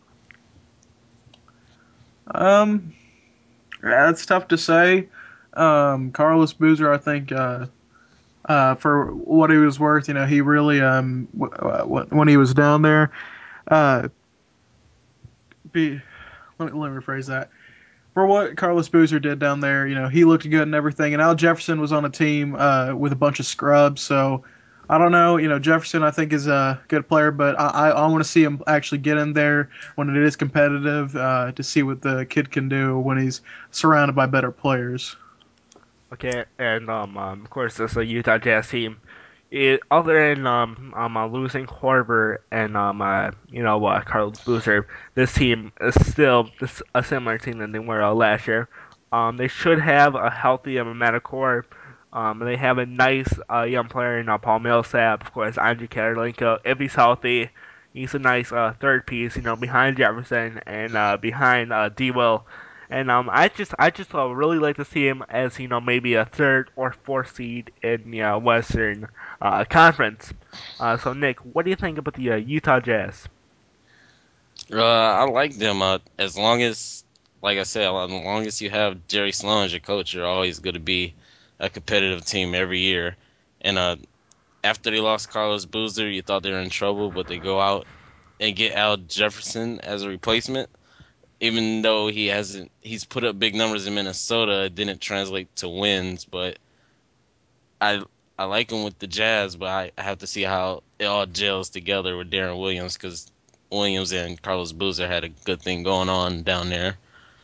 Um, Yeah, it's tough to say. Um, Carlos Boozer, I think, uh, uh, for what he was worth, you know, he really, um, w- w- when he was down there, uh, be, let me, let me rephrase that. For what Carlos Boozer did down there, you know, he looked good and everything. And Al Jefferson was on a team uh, with a bunch of scrubs, so I don't know. You know, Jefferson I think is a good player, but I I, I want to see him actually get in there when it is competitive uh, to see what the kid can do when he's surrounded by better players. Okay, and um, um of course it's a Utah Jazz team. It, other than um um uh, losing Horber and um uh, you know uh, Carlos Boozer, this team is still this, a similar team than they were uh, last year. Um, they should have a healthy um, core. Um, they have a nice uh, young player in uh, Paul Millsap, of course, Andrew Karolinko. If he's healthy, he's a nice uh, third piece, you know, behind Jefferson and uh, behind uh, D. Will. And um, I just I just uh, really like to see him as you know maybe a third or fourth seed in the uh, Western uh, Conference. Uh, so Nick, what do you think about the uh, Utah Jazz? Uh, I like them. Uh, as long as, like I said, as long as you have Jerry Sloan as your coach, you're always going to be a competitive team every year. And uh, after they lost Carlos Boozer, you thought they were in trouble, but they go out and get Al Jefferson as a replacement. Even though he hasn't, he's put up big numbers in Minnesota, it didn't translate to wins. But I I like him with the Jazz, but I, I have to see how it all gels together with Darren Williams because Williams and Carlos Boozer had a good thing going on down there.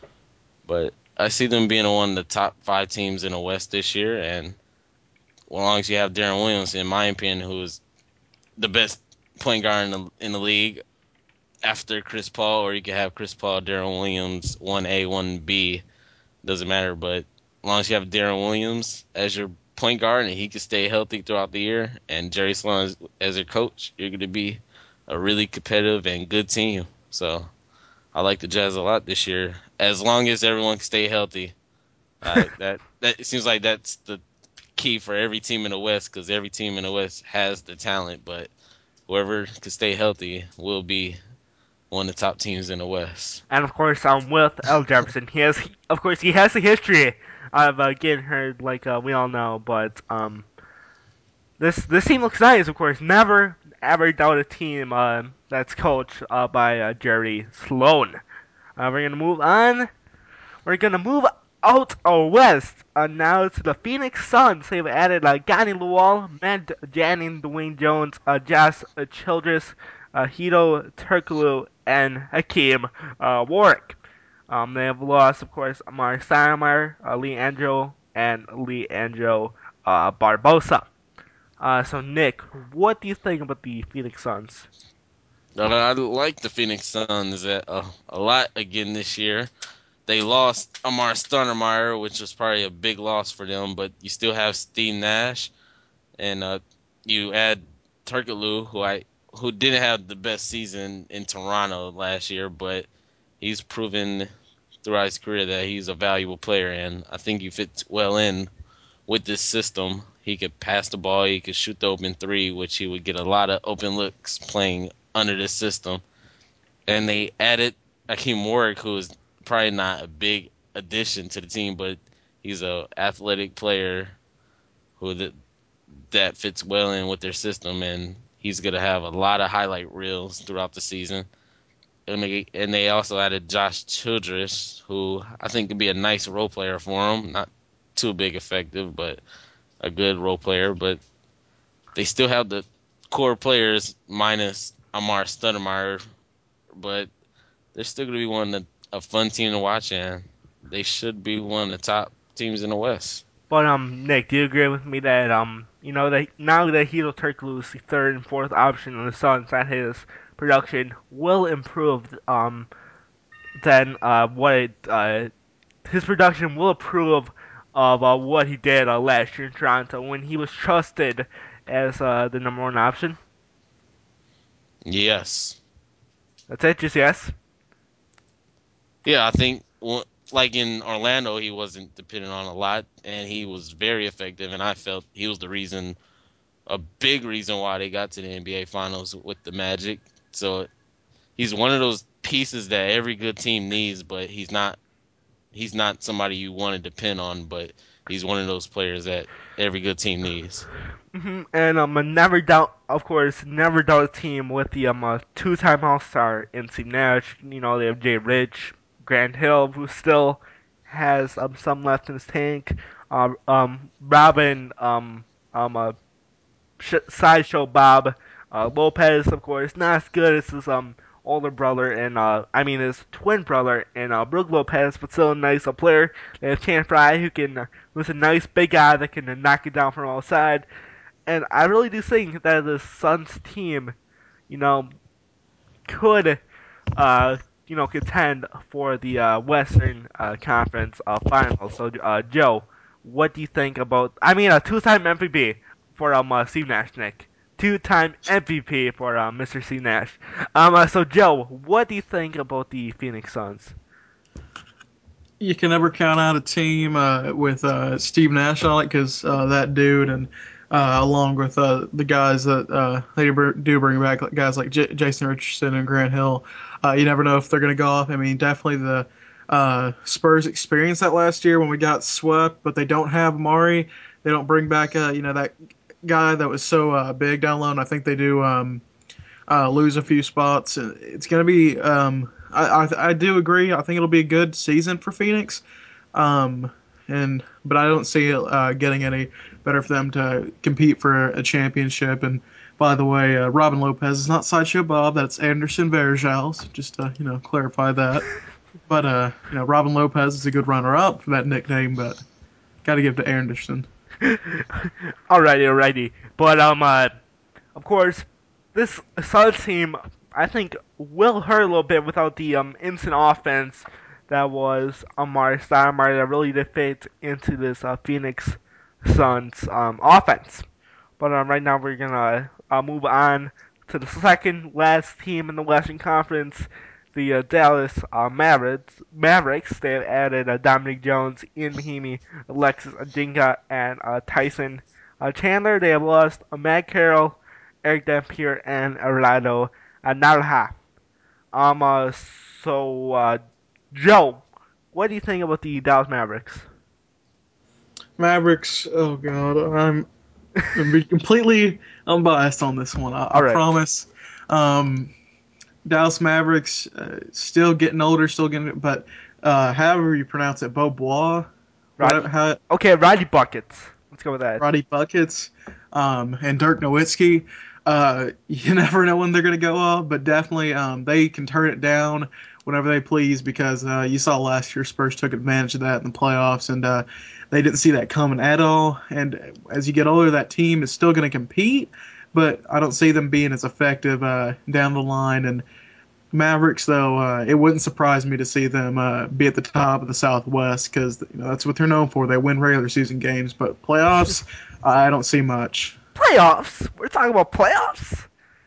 But I see them being one of the top five teams in the West this year, and as long as you have Darren Williams, in my opinion, who is the best point guard in the in the league after Chris Paul, or you could have Chris Paul, Darren Williams, one A, one B, doesn't matter. But as long as you have Darren Williams as your point guard and he can stay healthy throughout the year, and Jerry Sloan as, as your coach, you're going to be a really competitive and good team. So I like the Jazz a lot this year, as long as everyone can stay healthy. Uh, that that it seems like that's the key for every team in the West because every team in the West has the talent, but whoever can stay healthy will be one of the top teams in the West. And of course, um, with Al Jefferson, he has, of course, he has a history of uh, getting hurt, like uh, we all know. But um, this this team looks nice. Of course, never ever doubt a team uh, that's coached uh, by uh, Jerry Sloan. Uh, we're gonna move on. We're gonna move out or west uh, now to the Phoenix Suns. They've added uh, Gani Luol, Matt Janning, Dwayne Jones, uh, Josh uh, Childress, uh, Hito Turkoglu, and Hakeem uh, Warwick. Um, they have lost, of course, Amar Stoudemire, uh, Lee Angelo, and Lee Angelo uh, Barbosa. Uh, so, Nick, what do you think about the Phoenix Suns? Now, I like the Phoenix Suns a, a, a lot again this year. They lost Amar Stoudemire, which was probably a big loss for them, but you still have Steve Nash, and uh, you add Turkoglu, who I who didn't have the best season in Toronto last year, but he's proven throughout his career that he's a valuable player, and I think he fits well in with this system. He could pass the ball, he could shoot the open three, which he would get a lot of open looks playing under this system. And they added Akeem Warwick, who is probably not a big addition to the team, but he's a athletic player who that that fits well in with their system, and he's gonna have a lot of highlight reels throughout the season. And they, and they also added Josh Childress, who I think could be a nice role player for him. Not too big effective, but a good role player. But they still have the core players minus Amar Stoudemire, but they're still going to be one of the, a fun team to watch, and they should be one of the top teams in the West. But um, Nick, do you agree with me that um, you know that now that Hito Turkoglu is the third and fourth option on the Suns, that his production will improve um than uh what it, uh his production will improve of uh, what he did uh, last year in Toronto when he was trusted as uh the number one option. Yes. That's it, just yes. Yeah, I think well, like in Orlando, he wasn't dependent on a lot, and he was very effective, and I felt he was the reason, a big reason why they got to the N B A Finals with the Magic. So he's one of those pieces that every good team needs, but he's not he's not somebody you want to depend on, but he's one of those players that every good team needs. Hmm. And um, I never doubt, of course, never doubt a team with the um uh, two-time All-Star in Steve Nash. You know they have Jay Rich, Grant Hill, who still has um some left in his tank. Um, um Robin, um, um, uh, sh- sideshow Bob uh, Lopez, of course, not as good as his um older brother and uh I mean his twin brother and uh Brook Lopez, but still a nice uh, player. They have Chan Fry, who can uh, who's a nice big guy that can uh, knock it down from all sides. And I really do think that the Suns team, you know, could uh you know contend for the uh, Western uh, Conference uh, Finals. So uh, Joe, what do you think about? I mean, a two-time M V P for um uh, Steve Nash, Nick. Two-time M V P for uh, Mister Steve Nash. Um, uh, so Joe, what do you think about the Phoenix Suns? You can never count out a team uh, with uh, Steve Nash on it because uh, that dude and uh, along with uh, the guys that uh, they do bring back, like guys like J- Jason Richardson and Grant Hill. Uh, you never know if they're going to go off. I mean, definitely the uh, Spurs experienced that last year when we got swept, but they don't have Amari. They don't bring back, uh, you know, that guy that was so uh, big down low. And I think they do um, uh, lose a few spots. It's going to be. Um, I, I I do agree. I think it'll be a good season for Phoenix. Um, and but I don't see it uh, getting any better for them to compete for a championship. And by the way, uh, Robin Lopez is not Sideshow Bob. That's Anderson Varejao. Just to you know clarify that. But uh, you know, Robin Lopez is a good runner-up for that nickname. But got to give it to Anderson. alrighty, alrighty. But um, uh, of course, this Suns team, I think, will hurt a little bit without the um instant offense that was Amari Stoudemire that really did fit into this uh, Phoenix Suns um offense. But um, right now we're gonna uh, move on to the second last team in the Western Conference, the uh, Dallas uh, Mavericks. Mavericks. They have added uh, Dominic Jones, Ian Mahinmi, Alexis Ajinga, and uh, Tyson uh, Chandler. They have lost uh, Matt Carroll, Eric Dampier, and Arado uh, Narha. Um, uh, so uh, Joe, what do you think about the Dallas Mavericks? Mavericks. Oh God, I'm gonna be completely unbiased on this one. I, I All right. promise. Um, Dallas Mavericks uh, still getting older, still getting, but uh, however you pronounce it, Beaubois, Roddy. whatever, how, Okay, Roddy Buckets. Let's go with that. Roddy Buckets, um, and Dirk Nowitzki. Uh, you never know when they're going to go off, but definitely um, they can turn it down whenever they please because uh, you saw last year Spurs took advantage of that in the playoffs, and uh, they didn't see that coming at all. And as you get older, that team is still going to compete, but I don't see them being as effective uh, down the line. And Mavericks, though, uh, it wouldn't surprise me to see them uh, be at the top of the Southwest because you know, that's what they're known for. They win regular season games, but playoffs, I don't see much. Playoffs. We're talking about playoffs.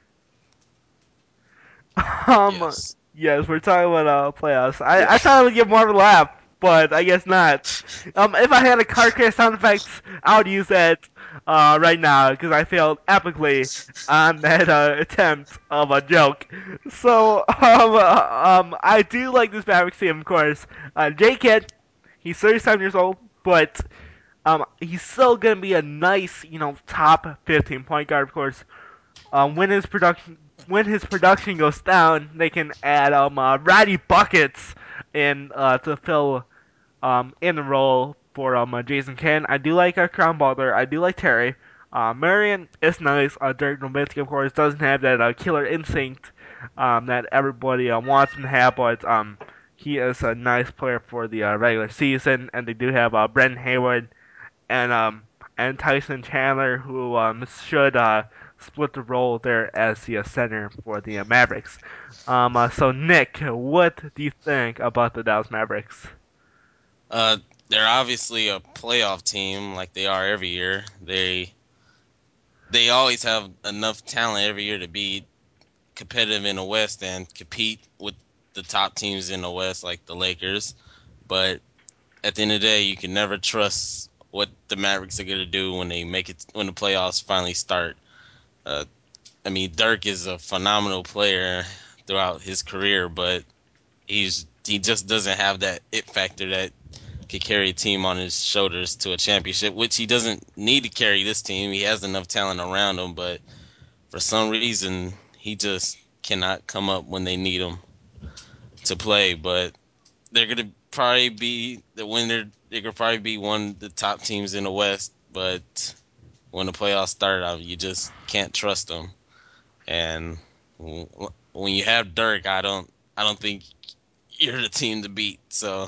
Um, Yes. yes, we're talking about uh playoffs. I Yeah. I thought I would get more of a laugh, but I guess not. Um, if I had a car crash sound effects, I would use that uh right now because I failed epically on that uh, attempt of a joke. So um uh, um I do like this Mavericks team, of course. Uh, J Kidd, he's thirty-seven years old, but um he's still gonna be a nice, you know, top fifteen point guard, of course. Um, when his production when his production goes down, they can add um uh, Roddy Buckets in uh, to fill um in the role for um uh, Jason Kidd. I do like uh, Crown Butler. I do like Terry. Uh, Marion is nice. Uh, Dirk Nowitzki, of course, doesn't have that uh, killer instinct um, that everybody uh, wants him to have, but um, he is a nice player for the uh, regular season. And they do have uh, Brendan Haywood and um and Tyson Chandler, who um should uh split the role there as the uh, center for the uh, Mavericks. Um, uh, so Nick, what do you think about the Dallas Mavericks? Uh, they're obviously a playoff team, like they are every year. They they always have enough talent every year to be competitive in the West and compete with the top teams in the West, like the Lakers. But at the end of the day, you can never trust what the Mavericks are going to do when they make it when the playoffs finally start. Uh, I mean, Dirk is a phenomenal player throughout his career, but he's he just doesn't have that it factor that could carry a team on his shoulders to a championship, which he doesn't need to carry this team. He has enough talent around him, but for some reason, he just cannot come up when they need him to play. But they're gonna probably be the winner. They're gonna probably be one of the top teams in the West. But when the playoffs start out, you just can't trust them. And when you have Dirk, I don't, I don't think you're the team to beat. So,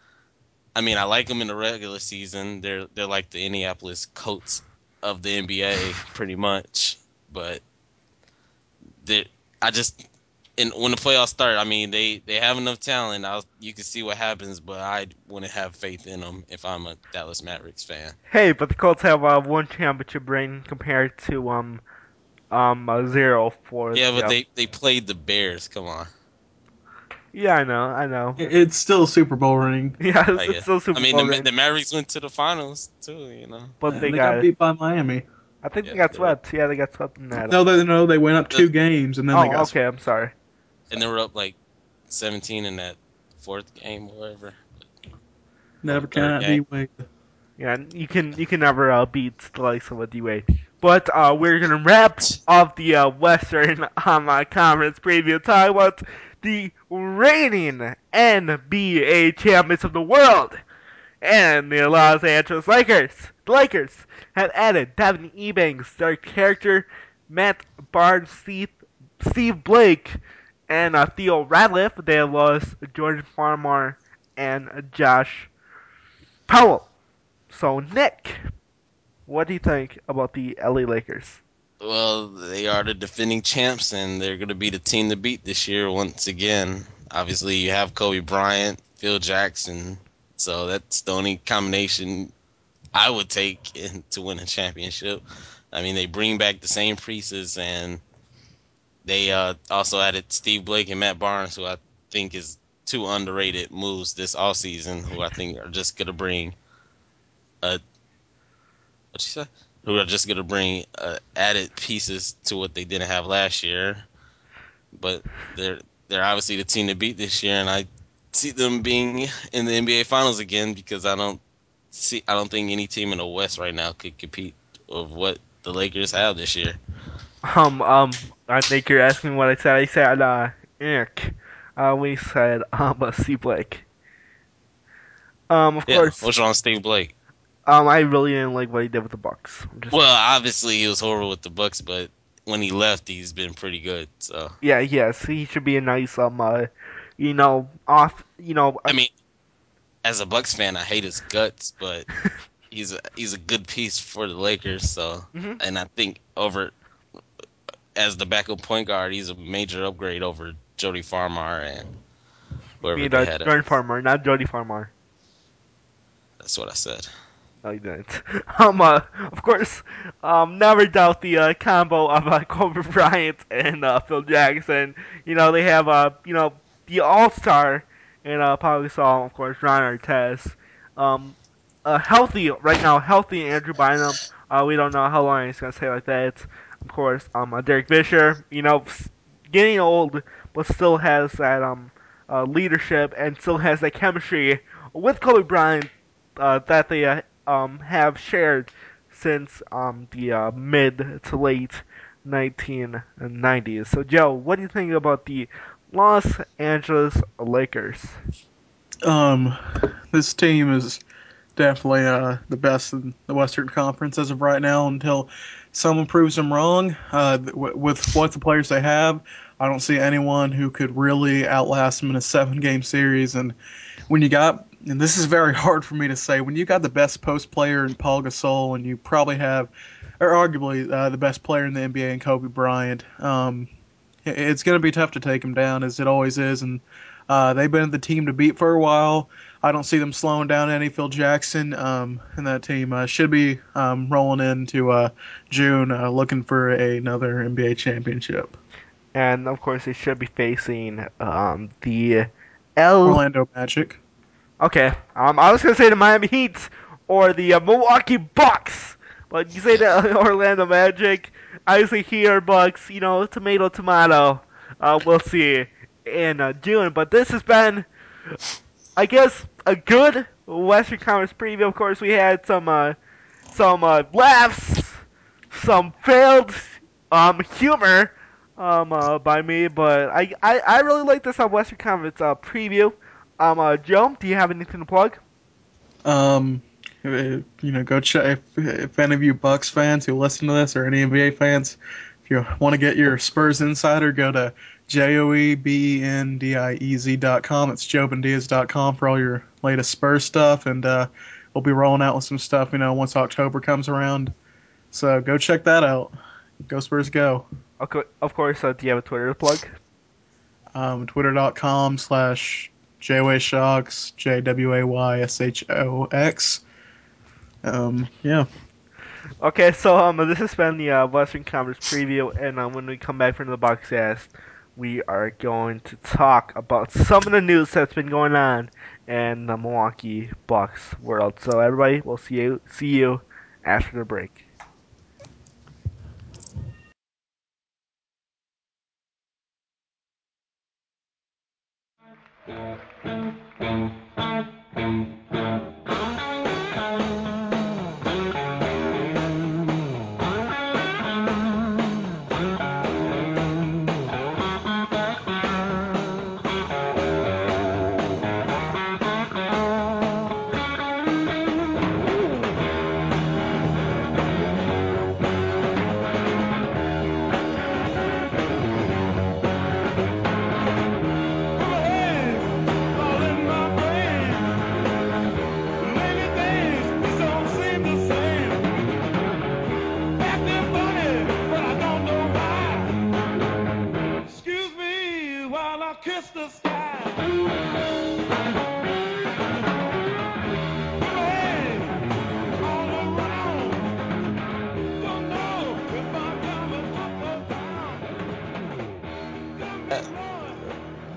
I mean, I like them in the regular season. They're they're like the Indianapolis Colts of the N B A, pretty much. But they, I just, and when the playoffs start, I mean, they, they have enough talent. I'll, you can see what happens, but I wouldn't have faith in them if I'm a Dallas Mavericks fan. Hey, but the Colts have uh, one championship ring compared to um um uh, zero for Yeah, the. but Uh, they, they played the Bears. Come on. yeah, I know, I know. It's still a Super Bowl ring. Yeah, it's, I it's guess. still I Super mean, Bowl the ring, the Mavericks went to the finals too. You know. but Uh, they they got got beat by Miami. I think Yeah, they got they were, swept. Yeah, they got swept in that. No, they no, they went up the, two games and then they Oh, got. okay. I'm sorry. and they were up like seventeen in that fourth game or whatever. Never Third cannot game. be Wade. Yeah, you can you can never uh, beat the likes of a D-Wade. But uh, we're gonna wrap up the uh, Western um, uh, Conference preview. Talk about the reigning N B A champions of the world and the Los Angeles Lakers. The Lakers have added Devin Ebanks, their character, Matt Barnes, Steve, Steve Blake, and uh, Theo Radcliffe. They have lost Jordan Farmar and Josh Powell. So, Nick, what do you think about the L A Lakers? Well, they are the defending champs, and they're going to be the team to beat this year once again. Obviously, you have Kobe Bryant, Phil Jackson, so that's the only combination I would take in, to win a championship. I mean, they bring back the same pieces, and they uh, also added Steve Blake and Matt Barnes, who I think is two underrated moves this offseason, who I think are just going to bring a what you say? Who are just going to bring uh, added pieces to what they didn't have last year. But they're they're obviously the team to beat this year, and I see them being in the N B A Finals again because I don't see I don't think any team in the West right now could compete with what the Lakers have this year. Um, um, I think you're asking what I said. I said, uh, Nick. Uh, we said, um, uh, C. Blake. Um, of Yeah, course, what's wrong with Steve Blake? um, I really didn't like what he did with the Bucks. Just, Well, obviously he was horrible with the Bucks, but when he left, he's been pretty good. So yeah, yes, he should be a nice, um, uh, you know, off, you know, I uh, mean, as a Bucks fan, I hate his guts, but he's a he's a good piece for the Lakers. So, mhm. and I think over as the backup point guard, he's a major upgrade over Jody Farmar and You whoever mean, they uh, had. At, Jordan Farmer, not Jody Farmer. that's what I said. No, you didn't. Um, uh, of course, um, never doubt the uh, combo of uh, Kobe Bryant and uh, Phil Jackson. You know, they have uh, you know, the All Star and uh, Pau Gasol, of course, Ron Artest. Um, uh, healthy right now, healthy Andrew Bynum. Uh, we don't know how long he's gonna stay like that. Of course, um, uh, Derek Fisher. You know, getting old, but still has that um uh, leadership and still has that chemistry with Kobe Bryant uh, that they uh, um, have shared since um, the uh, mid to late nineteen nineties. So, Joe, what do you think about the Los Angeles Lakers? Um, this team is definitely uh, the best in the Western Conference as of right now until someone proves them wrong. Uh, w- with what the players they have, I don't see anyone who could really outlast them in a seven-game series. And when you got, and this is very hard for me to say, when you got the best post player in Paul Gasol, and you probably have, or arguably uh, the best player in the N B A in Kobe Bryant, um, it- it's going to be tough to take them down as it always is. And uh, they've been the team to beat for a while. I don't see them slowing down any. Phil Jackson um, and that team uh, should be um, rolling into uh, June uh, looking for a, another N B A championship. And of course, they should be facing um, the L. Orlando Magic. Okay, um, I was gonna say the Miami Heat or the uh, Milwaukee Bucks, but you say the Orlando Magic. I say here Bucks. You know, tomato, tomato. Uh, we'll see in uh, June. But this has been, I guess, a good Western Conference preview. Of course, we had some uh, some uh, laughs, some failed um, humor um, uh, by me, but I, I, I really like this uh, Western Conference uh, preview. Um, uh, Joe, do you have anything to plug? Um, uh, you know, go check if, if any of you Bucks fans who listen to this or any N B A fans, if you want to get your Spurs insider, go to J O E B E N D I E Z dot com. It's joebendiaz dot com for all your latest Spurs stuff, and uh, we'll be rolling out with some stuff, you know, once October comes around. So go check that out. Go Spurs, go. Okay, of course, uh, do you have a Twitter to plug? Um, Twitter.com slash JWayShocks, J W A Y S H O X. Um, yeah. Okay, so um, this has been the uh, Western Conference preview, and um, when we come back from the Buckscast, we are going to talk about some of the news that's been going on in the Milwaukee Bucks world. So everybody, we'll see you see you after the break.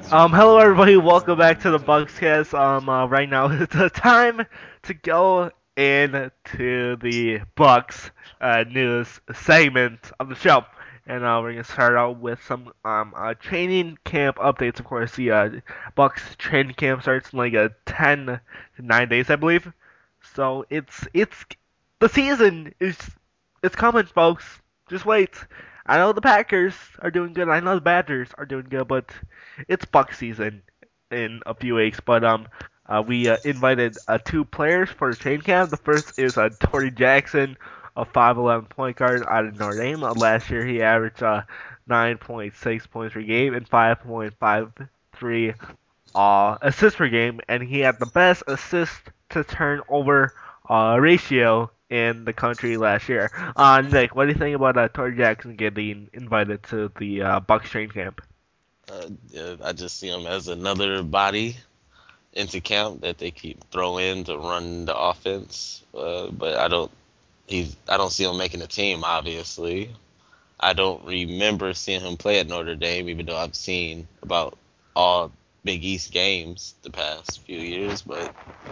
Um, hello everybody, welcome back to the Buckscast. Um, uh, right now is the time to go into the Bucks uh, news segment of the show, and uh, we're gonna start out with some um uh, training camp updates. Of course, the uh, Bucks training camp starts in like a ten to nine days, I believe. So it's it's the season is it's coming, folks. Just wait. I know the Packers are doing good. I know the Badgers are doing good, but it's Buck season in a few weeks. But um, uh, we uh, invited uh, two players for the training camp. The first is uh, Torrey Jackson, a five eleven point guard out of Notre Dame. Uh, last year he averaged uh, nine point six points per game and five point five three uh, assists per game, and he had the best assist to turnover uh, ratio in the country last year. Uh, Nick, what do you think about uh, Torrey Jackson getting invited to the uh, Bucks training camp? Uh, yeah, I just see him as another body into camp that they keep throw in to run the offense. Uh, but I don't he's I don't see him making a team. Obviously, I don't remember seeing him play at Notre Dame, even though I've seen about all Big East games the past few years. But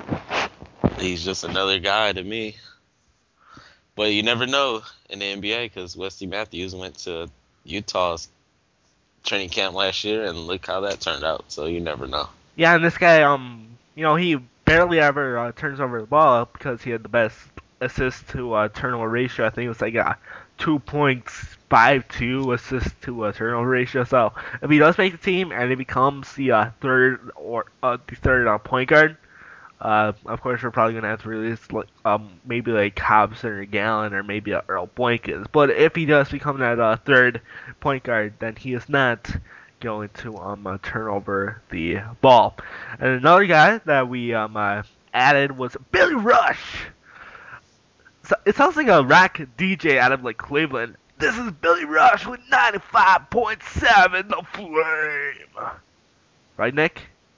he's just another guy to me. But you never know in the N B A because Wesley Matthews went to Utah's training camp last year, and look how that turned out. So you never know. Yeah, and this guy, um, you know, he barely ever uh, turns over the ball because he had the best assist to uh, turnover ratio. I think it was like a two point five two assist to uh, turnover ratio. So if he does make the team and he becomes the uh, third or uh, the third uh, point guard, uh, of course we're probably gonna have to release like um maybe like Hobson or Gallon or maybe uh, Earl Boykins. But if he does become that uh, third point guard, then he is not going to um uh, turn over the ball. And another guy that we um uh, added was Billy Rush. So it sounds like a rock D J out of like Cleveland. This is Billy Rush with ninety-five point seven The Flame. Right, Nick?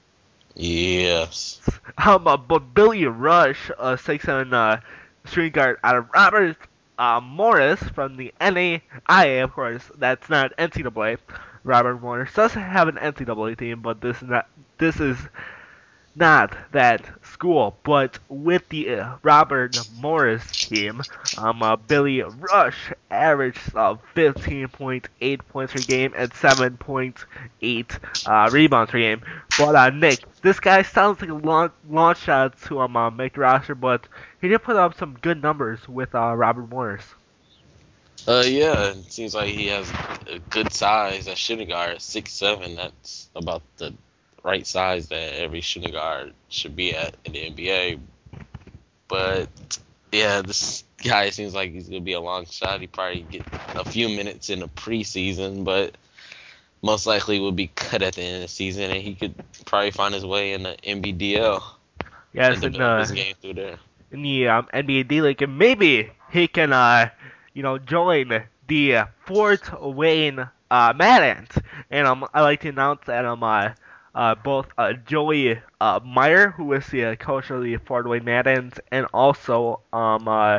Yes. Um, uh, but Billy Rush, uh, six seven uh, shooting guard out of Robert uh, Morris from the N A I A, of course. That's not N C double A. Robert Morris does have an N C double A team, but this is not. This is not that school, but with the uh, Robert Morris team, um, uh, Billy Rush averaged uh, fifteen point eight points per game and seven point eight uh, rebounds per game. But uh, Nick, this guy sounds like a long, long shot to um, uh, make the roster, but he did put up some good numbers with uh, Robert Morris. Uh, yeah, it seems like he has a good size at shooting guard, six seven. That's about the right size that every shooting guard should be at in the N B A. But yeah, this guy seems like he's gonna be a long shot. He probably get a few minutes in the preseason, but most likely will be cut at the end of the season, and he could probably find his way in the N B D L Yes, and and develop uh, his game through there. in the um, N B A D League, and maybe he can, uh, you know, join the uh, Fort Wayne uh, Mad Ants. And um, I like to announce that um, uh, uh, both uh, Joey uh, Meyer, who is the uh, coach of the Fort Wayne Mad Ants, and also um, uh,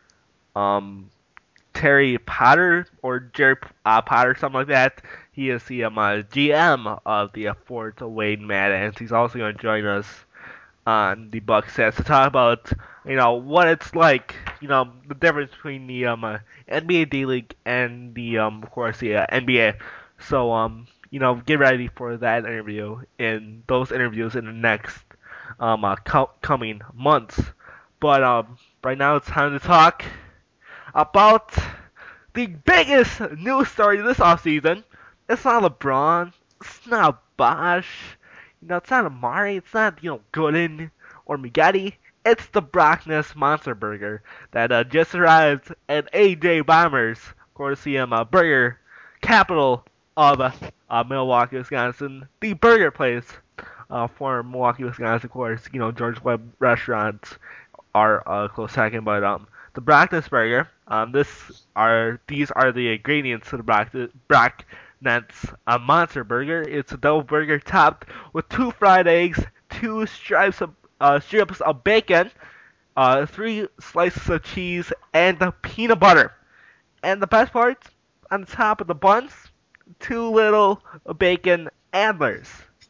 um, Terry Potter or Jerry uh, Potter, something like that. He is the um, uh, G M of the uh, Fort Wayne Mad Ants. He's also going to join us on the Bucks set to talk about you know what it's like, you know the difference between the um uh, N B A D League and the um of course the uh, N B A. So um you know get ready for that interview and those interviews in the next um uh, co- coming months. But um right now it's time to talk about the biggest news story this offseason. It's not LeBron. It's not Bosh. You know, it's not Amari. It's not, you know, Gooden or Mugatti. It's the Brockness Monster Burger that uh, just arrived at A J Bombers, of course, the um, uh, burger capital of uh, uh, Milwaukee, Wisconsin. The burger place uh, for Milwaukee, Wisconsin, of course. You know, George Webb restaurants are a close second, but um, the Brockness Burger. Um, this are these are the ingredients to the Brock Brockness uh, Monster Burger. It's a double burger topped with two fried eggs, two stripes of uh, strips of bacon, uh, three slices of cheese, and the peanut butter. And the best part, on the top of the buns, two little bacon antlers.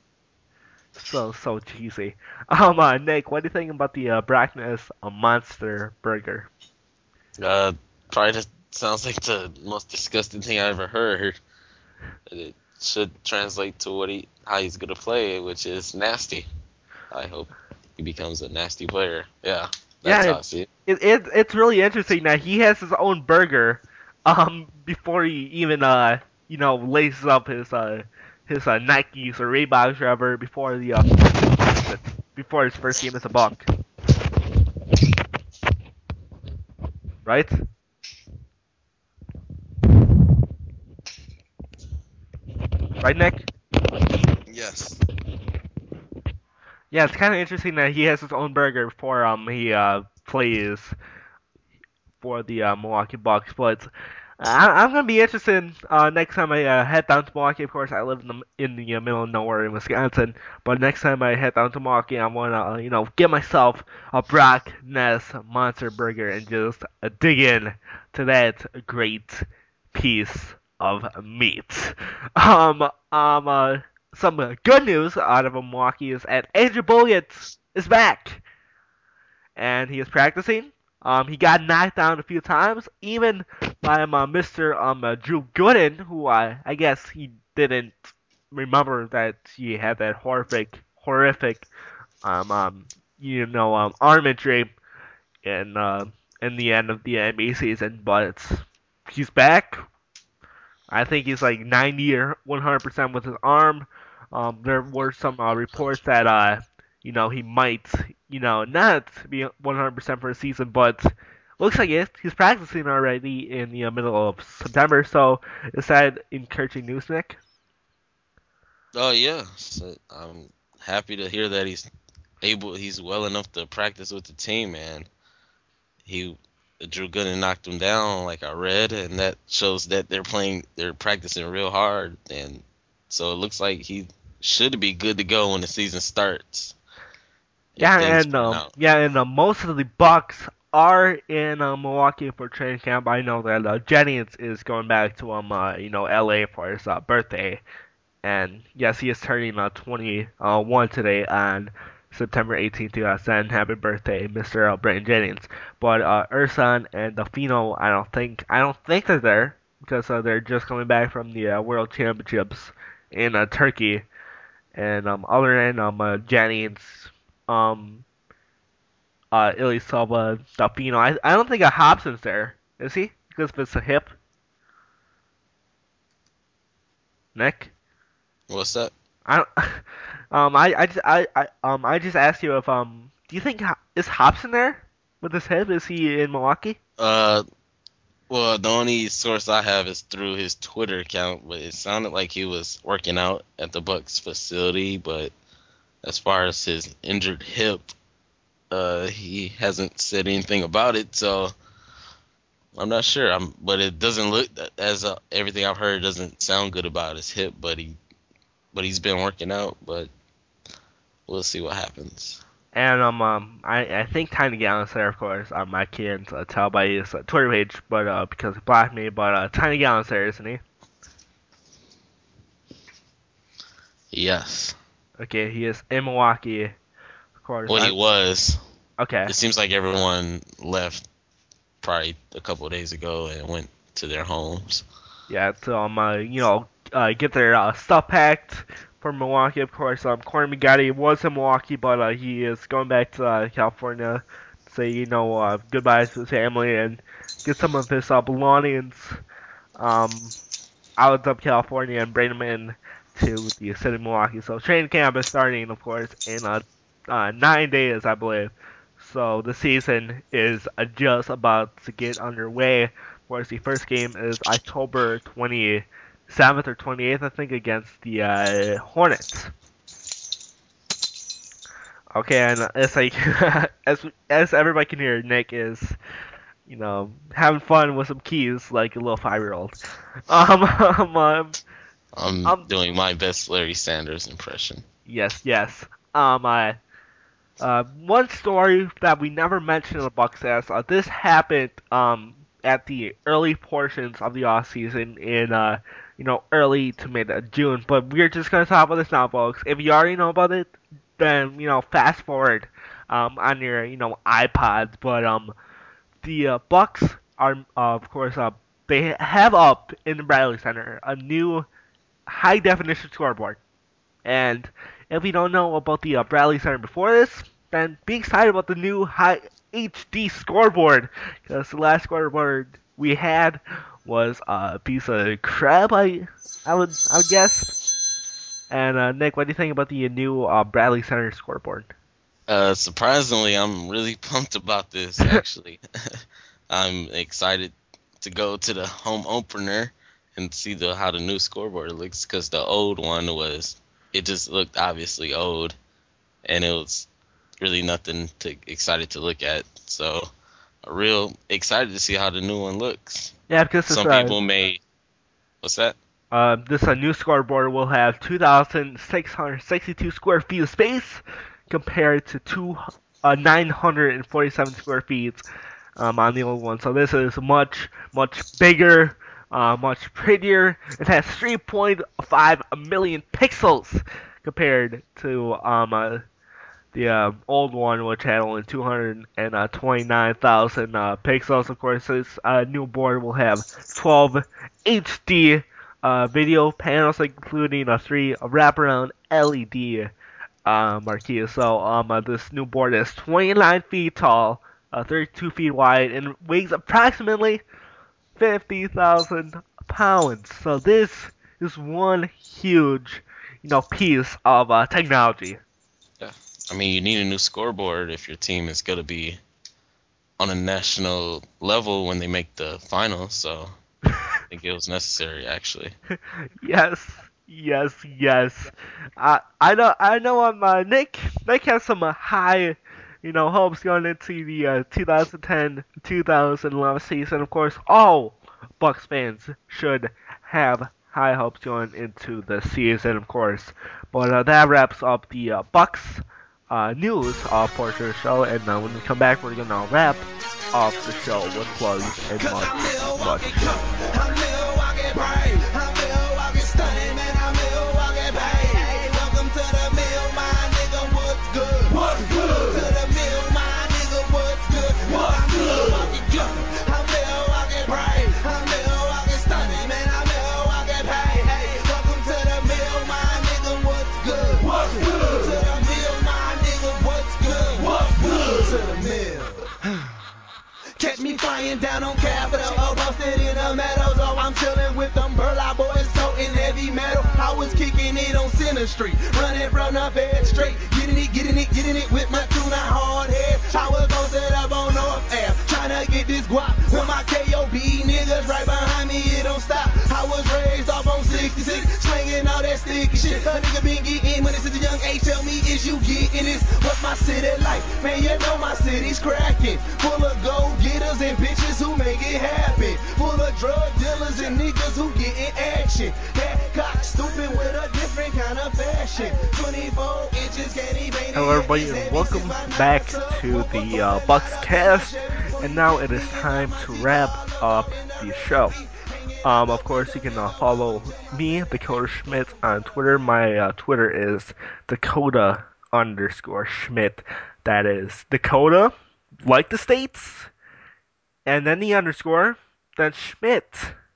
So so cheesy. Um, uh, Nick, what do you think about the uh, Brackness a Monster Burger? Uh, Probably just sounds like the most disgusting thing I ever heard. It should translate to what he how he's gonna play, which is nasty. I hope he becomes a nasty player. Yeah, Yeah, that's how it, I see it. it, it it's really interesting that he has his own burger, um, before he even uh, you know, laces up his uh, his uh, Nikes or Reeboks, or whatever, before the uh, before his first game as a Buck, right? Right, Nick? Yes. Yeah, it's kind of interesting that he has his own burger before um he uh plays for the uh, Milwaukee Bucks. But I, I'm gonna be interested uh, next time I uh, head down to Milwaukee. Of course, I live in the in the uh, middle of nowhere in Wisconsin. But next time I head down to Milwaukee, I wanna uh, you know get myself a Brock Ness Monster Burger and just uh, dig in to that great piece of meat. Um, um, uh, some uh, good news out of Milwaukee is that Andrew Bogut is back and he is practicing. Um, he got knocked down a few times, even by um, uh, Mister Um, uh, Drew Gooden, who uh, I guess he didn't remember that he had that horrific, horrific, um, um, you know, um, arm injury in uh, in the end of the N B A season. But he's back. I think he's like ninety or one hundred percent with his arm. Um, there were some uh, reports that uh, you know he might, you know, not be one hundred percent for the season, but looks like it. He's practicing already in the uh, middle of September. So is that encouraging news, Nick? Oh yeah. So I'm happy to hear that he's able. He's well enough to practice with the team, man. He Drew Gooden knocked him down, like I read, and that shows that they're playing. They're practicing real hard, and so it looks like he should be good to go when the season starts. If Yeah, things and pan um, out. yeah, and uh, most of the Bucks are in uh, Milwaukee for training camp. I know that uh, Jennings is going back to um, uh, you know, L A for his uh, birthday. And yes, he is turning uh, twenty-one today on September eighteenth, two thousand ten. Happy birthday, Mister Uh, Brandon Jennings. But uh, Ursan and Delfino, I don't think I don't think they're there because uh, they're just coming back from the uh, World Championships in uh, Turkey. And um, other than um, uh, Jennings, um, uh, Ilyasova, Delfino, I I don't think uh, Hobson's there. Is he? Because if it's a hip, Nick. What's that? I don't, um I I just I, I um I just asked you if um do you think Ho- is Hobson there with his head? Is he in Milwaukee? Uh, well, the only source I have is through his Twitter account, but it sounded like he was working out at the Bucks facility. But as far as his injured hip, uh, he hasn't said anything about it, so I'm not sure. I'm, but it doesn't look as uh, everything I've heard doesn't sound good about his hip. But he, but he's been working out. But we'll see what happens. And um um I I think Tiny Gallon's there, of course. Um I can't uh, tell by his uh, Twitter page, but uh because he blocked me. But uh Tiny Gallon's there, isn't he? Yes. Okay, he is in Milwaukee, of course. Well, he I, was. okay, It seems like everyone left probably a couple of days ago and went to their homes. yeah. So um uh, you know uh, get their uh, stuff packed for Milwaukee, of course. Um Corey McGatty was in Milwaukee, but uh, he is going back to uh, California say, you know, uh, goodbye to his family and get some of his uh, belongings um, out of California and bring them in to the city of Milwaukee. So training camp is starting, of course, in uh, uh, nine days, I believe. So the season is uh, just about to get underway. Of course, the first game is October twenty-seventh or twenty-eighth, I think, against the uh, Hornets. Okay, and it's like as as everybody can hear, Nick is you know, having fun with some keys like a little five year old. Um, um, um, I'm um, doing my best Larry Sanders impression. yes, yes. Um, I, uh, one story that we never mentioned in the Bucks as uh, this happened um at the early portions of the off season in uh you know early to mid June, but we're just gonna talk about this now, folks. If you already know about it, than you know fast forward um, on your you know iPods, but um the uh, Bucks are uh, of course uh, they have up in the Bradley Center a new high definition scoreboard. And if you don't know about the uh, Bradley Center before this, then be excited about the new high H D scoreboard because the last scoreboard we had was a piece of crap. I I would I would guess. And uh, Nick, what do you think about the new uh, Bradley Center scoreboard? Uh, surprisingly, I'm really pumped about this. Actually, I'm excited to go to the home opener and see the how the new scoreboard looks because the old one was it just looked obviously old and it was really nothing to excited to look at. So, I'm real excited to see how the new one looks. Yeah, because it's Some uh, people may what's that? Uh, this uh, new scoreboard will have two thousand six hundred sixty-two square feet of space compared to two, uh, nine hundred forty-seven square feet um, on the old one. So this is much, much bigger, uh, much prettier. It has three point five million pixels compared to um, uh, the uh, old one, which had only two hundred twenty-nine thousand uh, pixels. Of course, this uh, new board will have twelve H D uh, video panels, including a three wraparound L E D uh, marquee. So um, uh, this new board is twenty-nine feet tall, uh, thirty-two feet wide, and weighs approximately fifty thousand pounds. So this is one huge, you know, piece of uh, technology. Yeah. I mean, you need a new scoreboard if your team is going to be on a national level when they make the final. So I think it was necessary, actually. Yes, yes, yes. I I know I know. Um, uh, Nick Nick has some uh, high, you know, hopes going into the uh, twenty ten twenty eleven season. Of course, all Bucks fans should have high hopes going into the season, of course. But uh, that wraps up the uh, Bucks uh, news uh, portion of the show, and uh, when we come back, we're gonna wrap up the show with plugs and much, much Catch me flying down on Capitol, or busted in the meadows. Oh, I'm chillin' with them Burla boys, toting heavy metal. I was kicking it on Center Street, running from the bed straight. Getting it, getting it, getting it with my tuna hard head. I was posted up on North Ave, trying to get this guap with my K O B niggas right behind me. It don't stop. I was raised off on sixty-six, slinging all that sticky shit. A nigga been getting when it's at a young age. Tell me, is you getting this? What's my city like? Man, you know my city's cracking, full of gold getters and bitches who make it happen, full of drug dealers and niggas who get in action. That cock stupid with a different kind of fashion. twenty-four inches can't even. Hello, everybody, and welcome back to the uh, Bucks Cast. And now it is time to wrap up the show. Um, of course, you can uh, follow me, Dakota Schmidt, on Twitter. My uh, Twitter is Dakota underscore Schmidt. That is Dakota, like the states, and then the underscore, then Schmidt,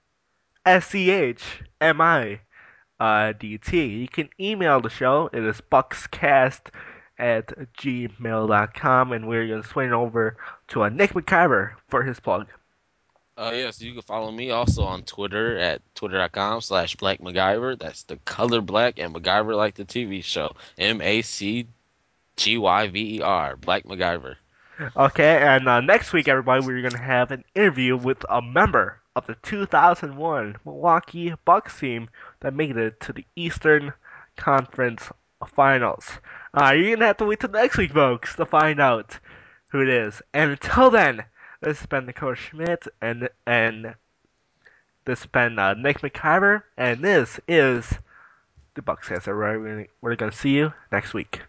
S C H M I uh, D T. You can email the show. It is buckscast at gmail dot com, and we're going to swing over to uh, Nick McIver for his plug. Uh, yes, you can follow me also on Twitter at twitter.com slash Black MacGyver. That's the color black and MacGyver like the T V show. M A C G Y V E R, Black MacGyver. Okay, and uh, next week, everybody, we're going to have an interview with a member of the two thousand one Milwaukee Bucks team that made it to the Eastern Conference Finals. Uh, you're going to have to wait till next week, folks, to find out who it is. And until then, this has been Nicole Schmidt, and and this has been uh, Nick McIver, and this is the Bucks Cast. Right, we're, we're going to see you next week.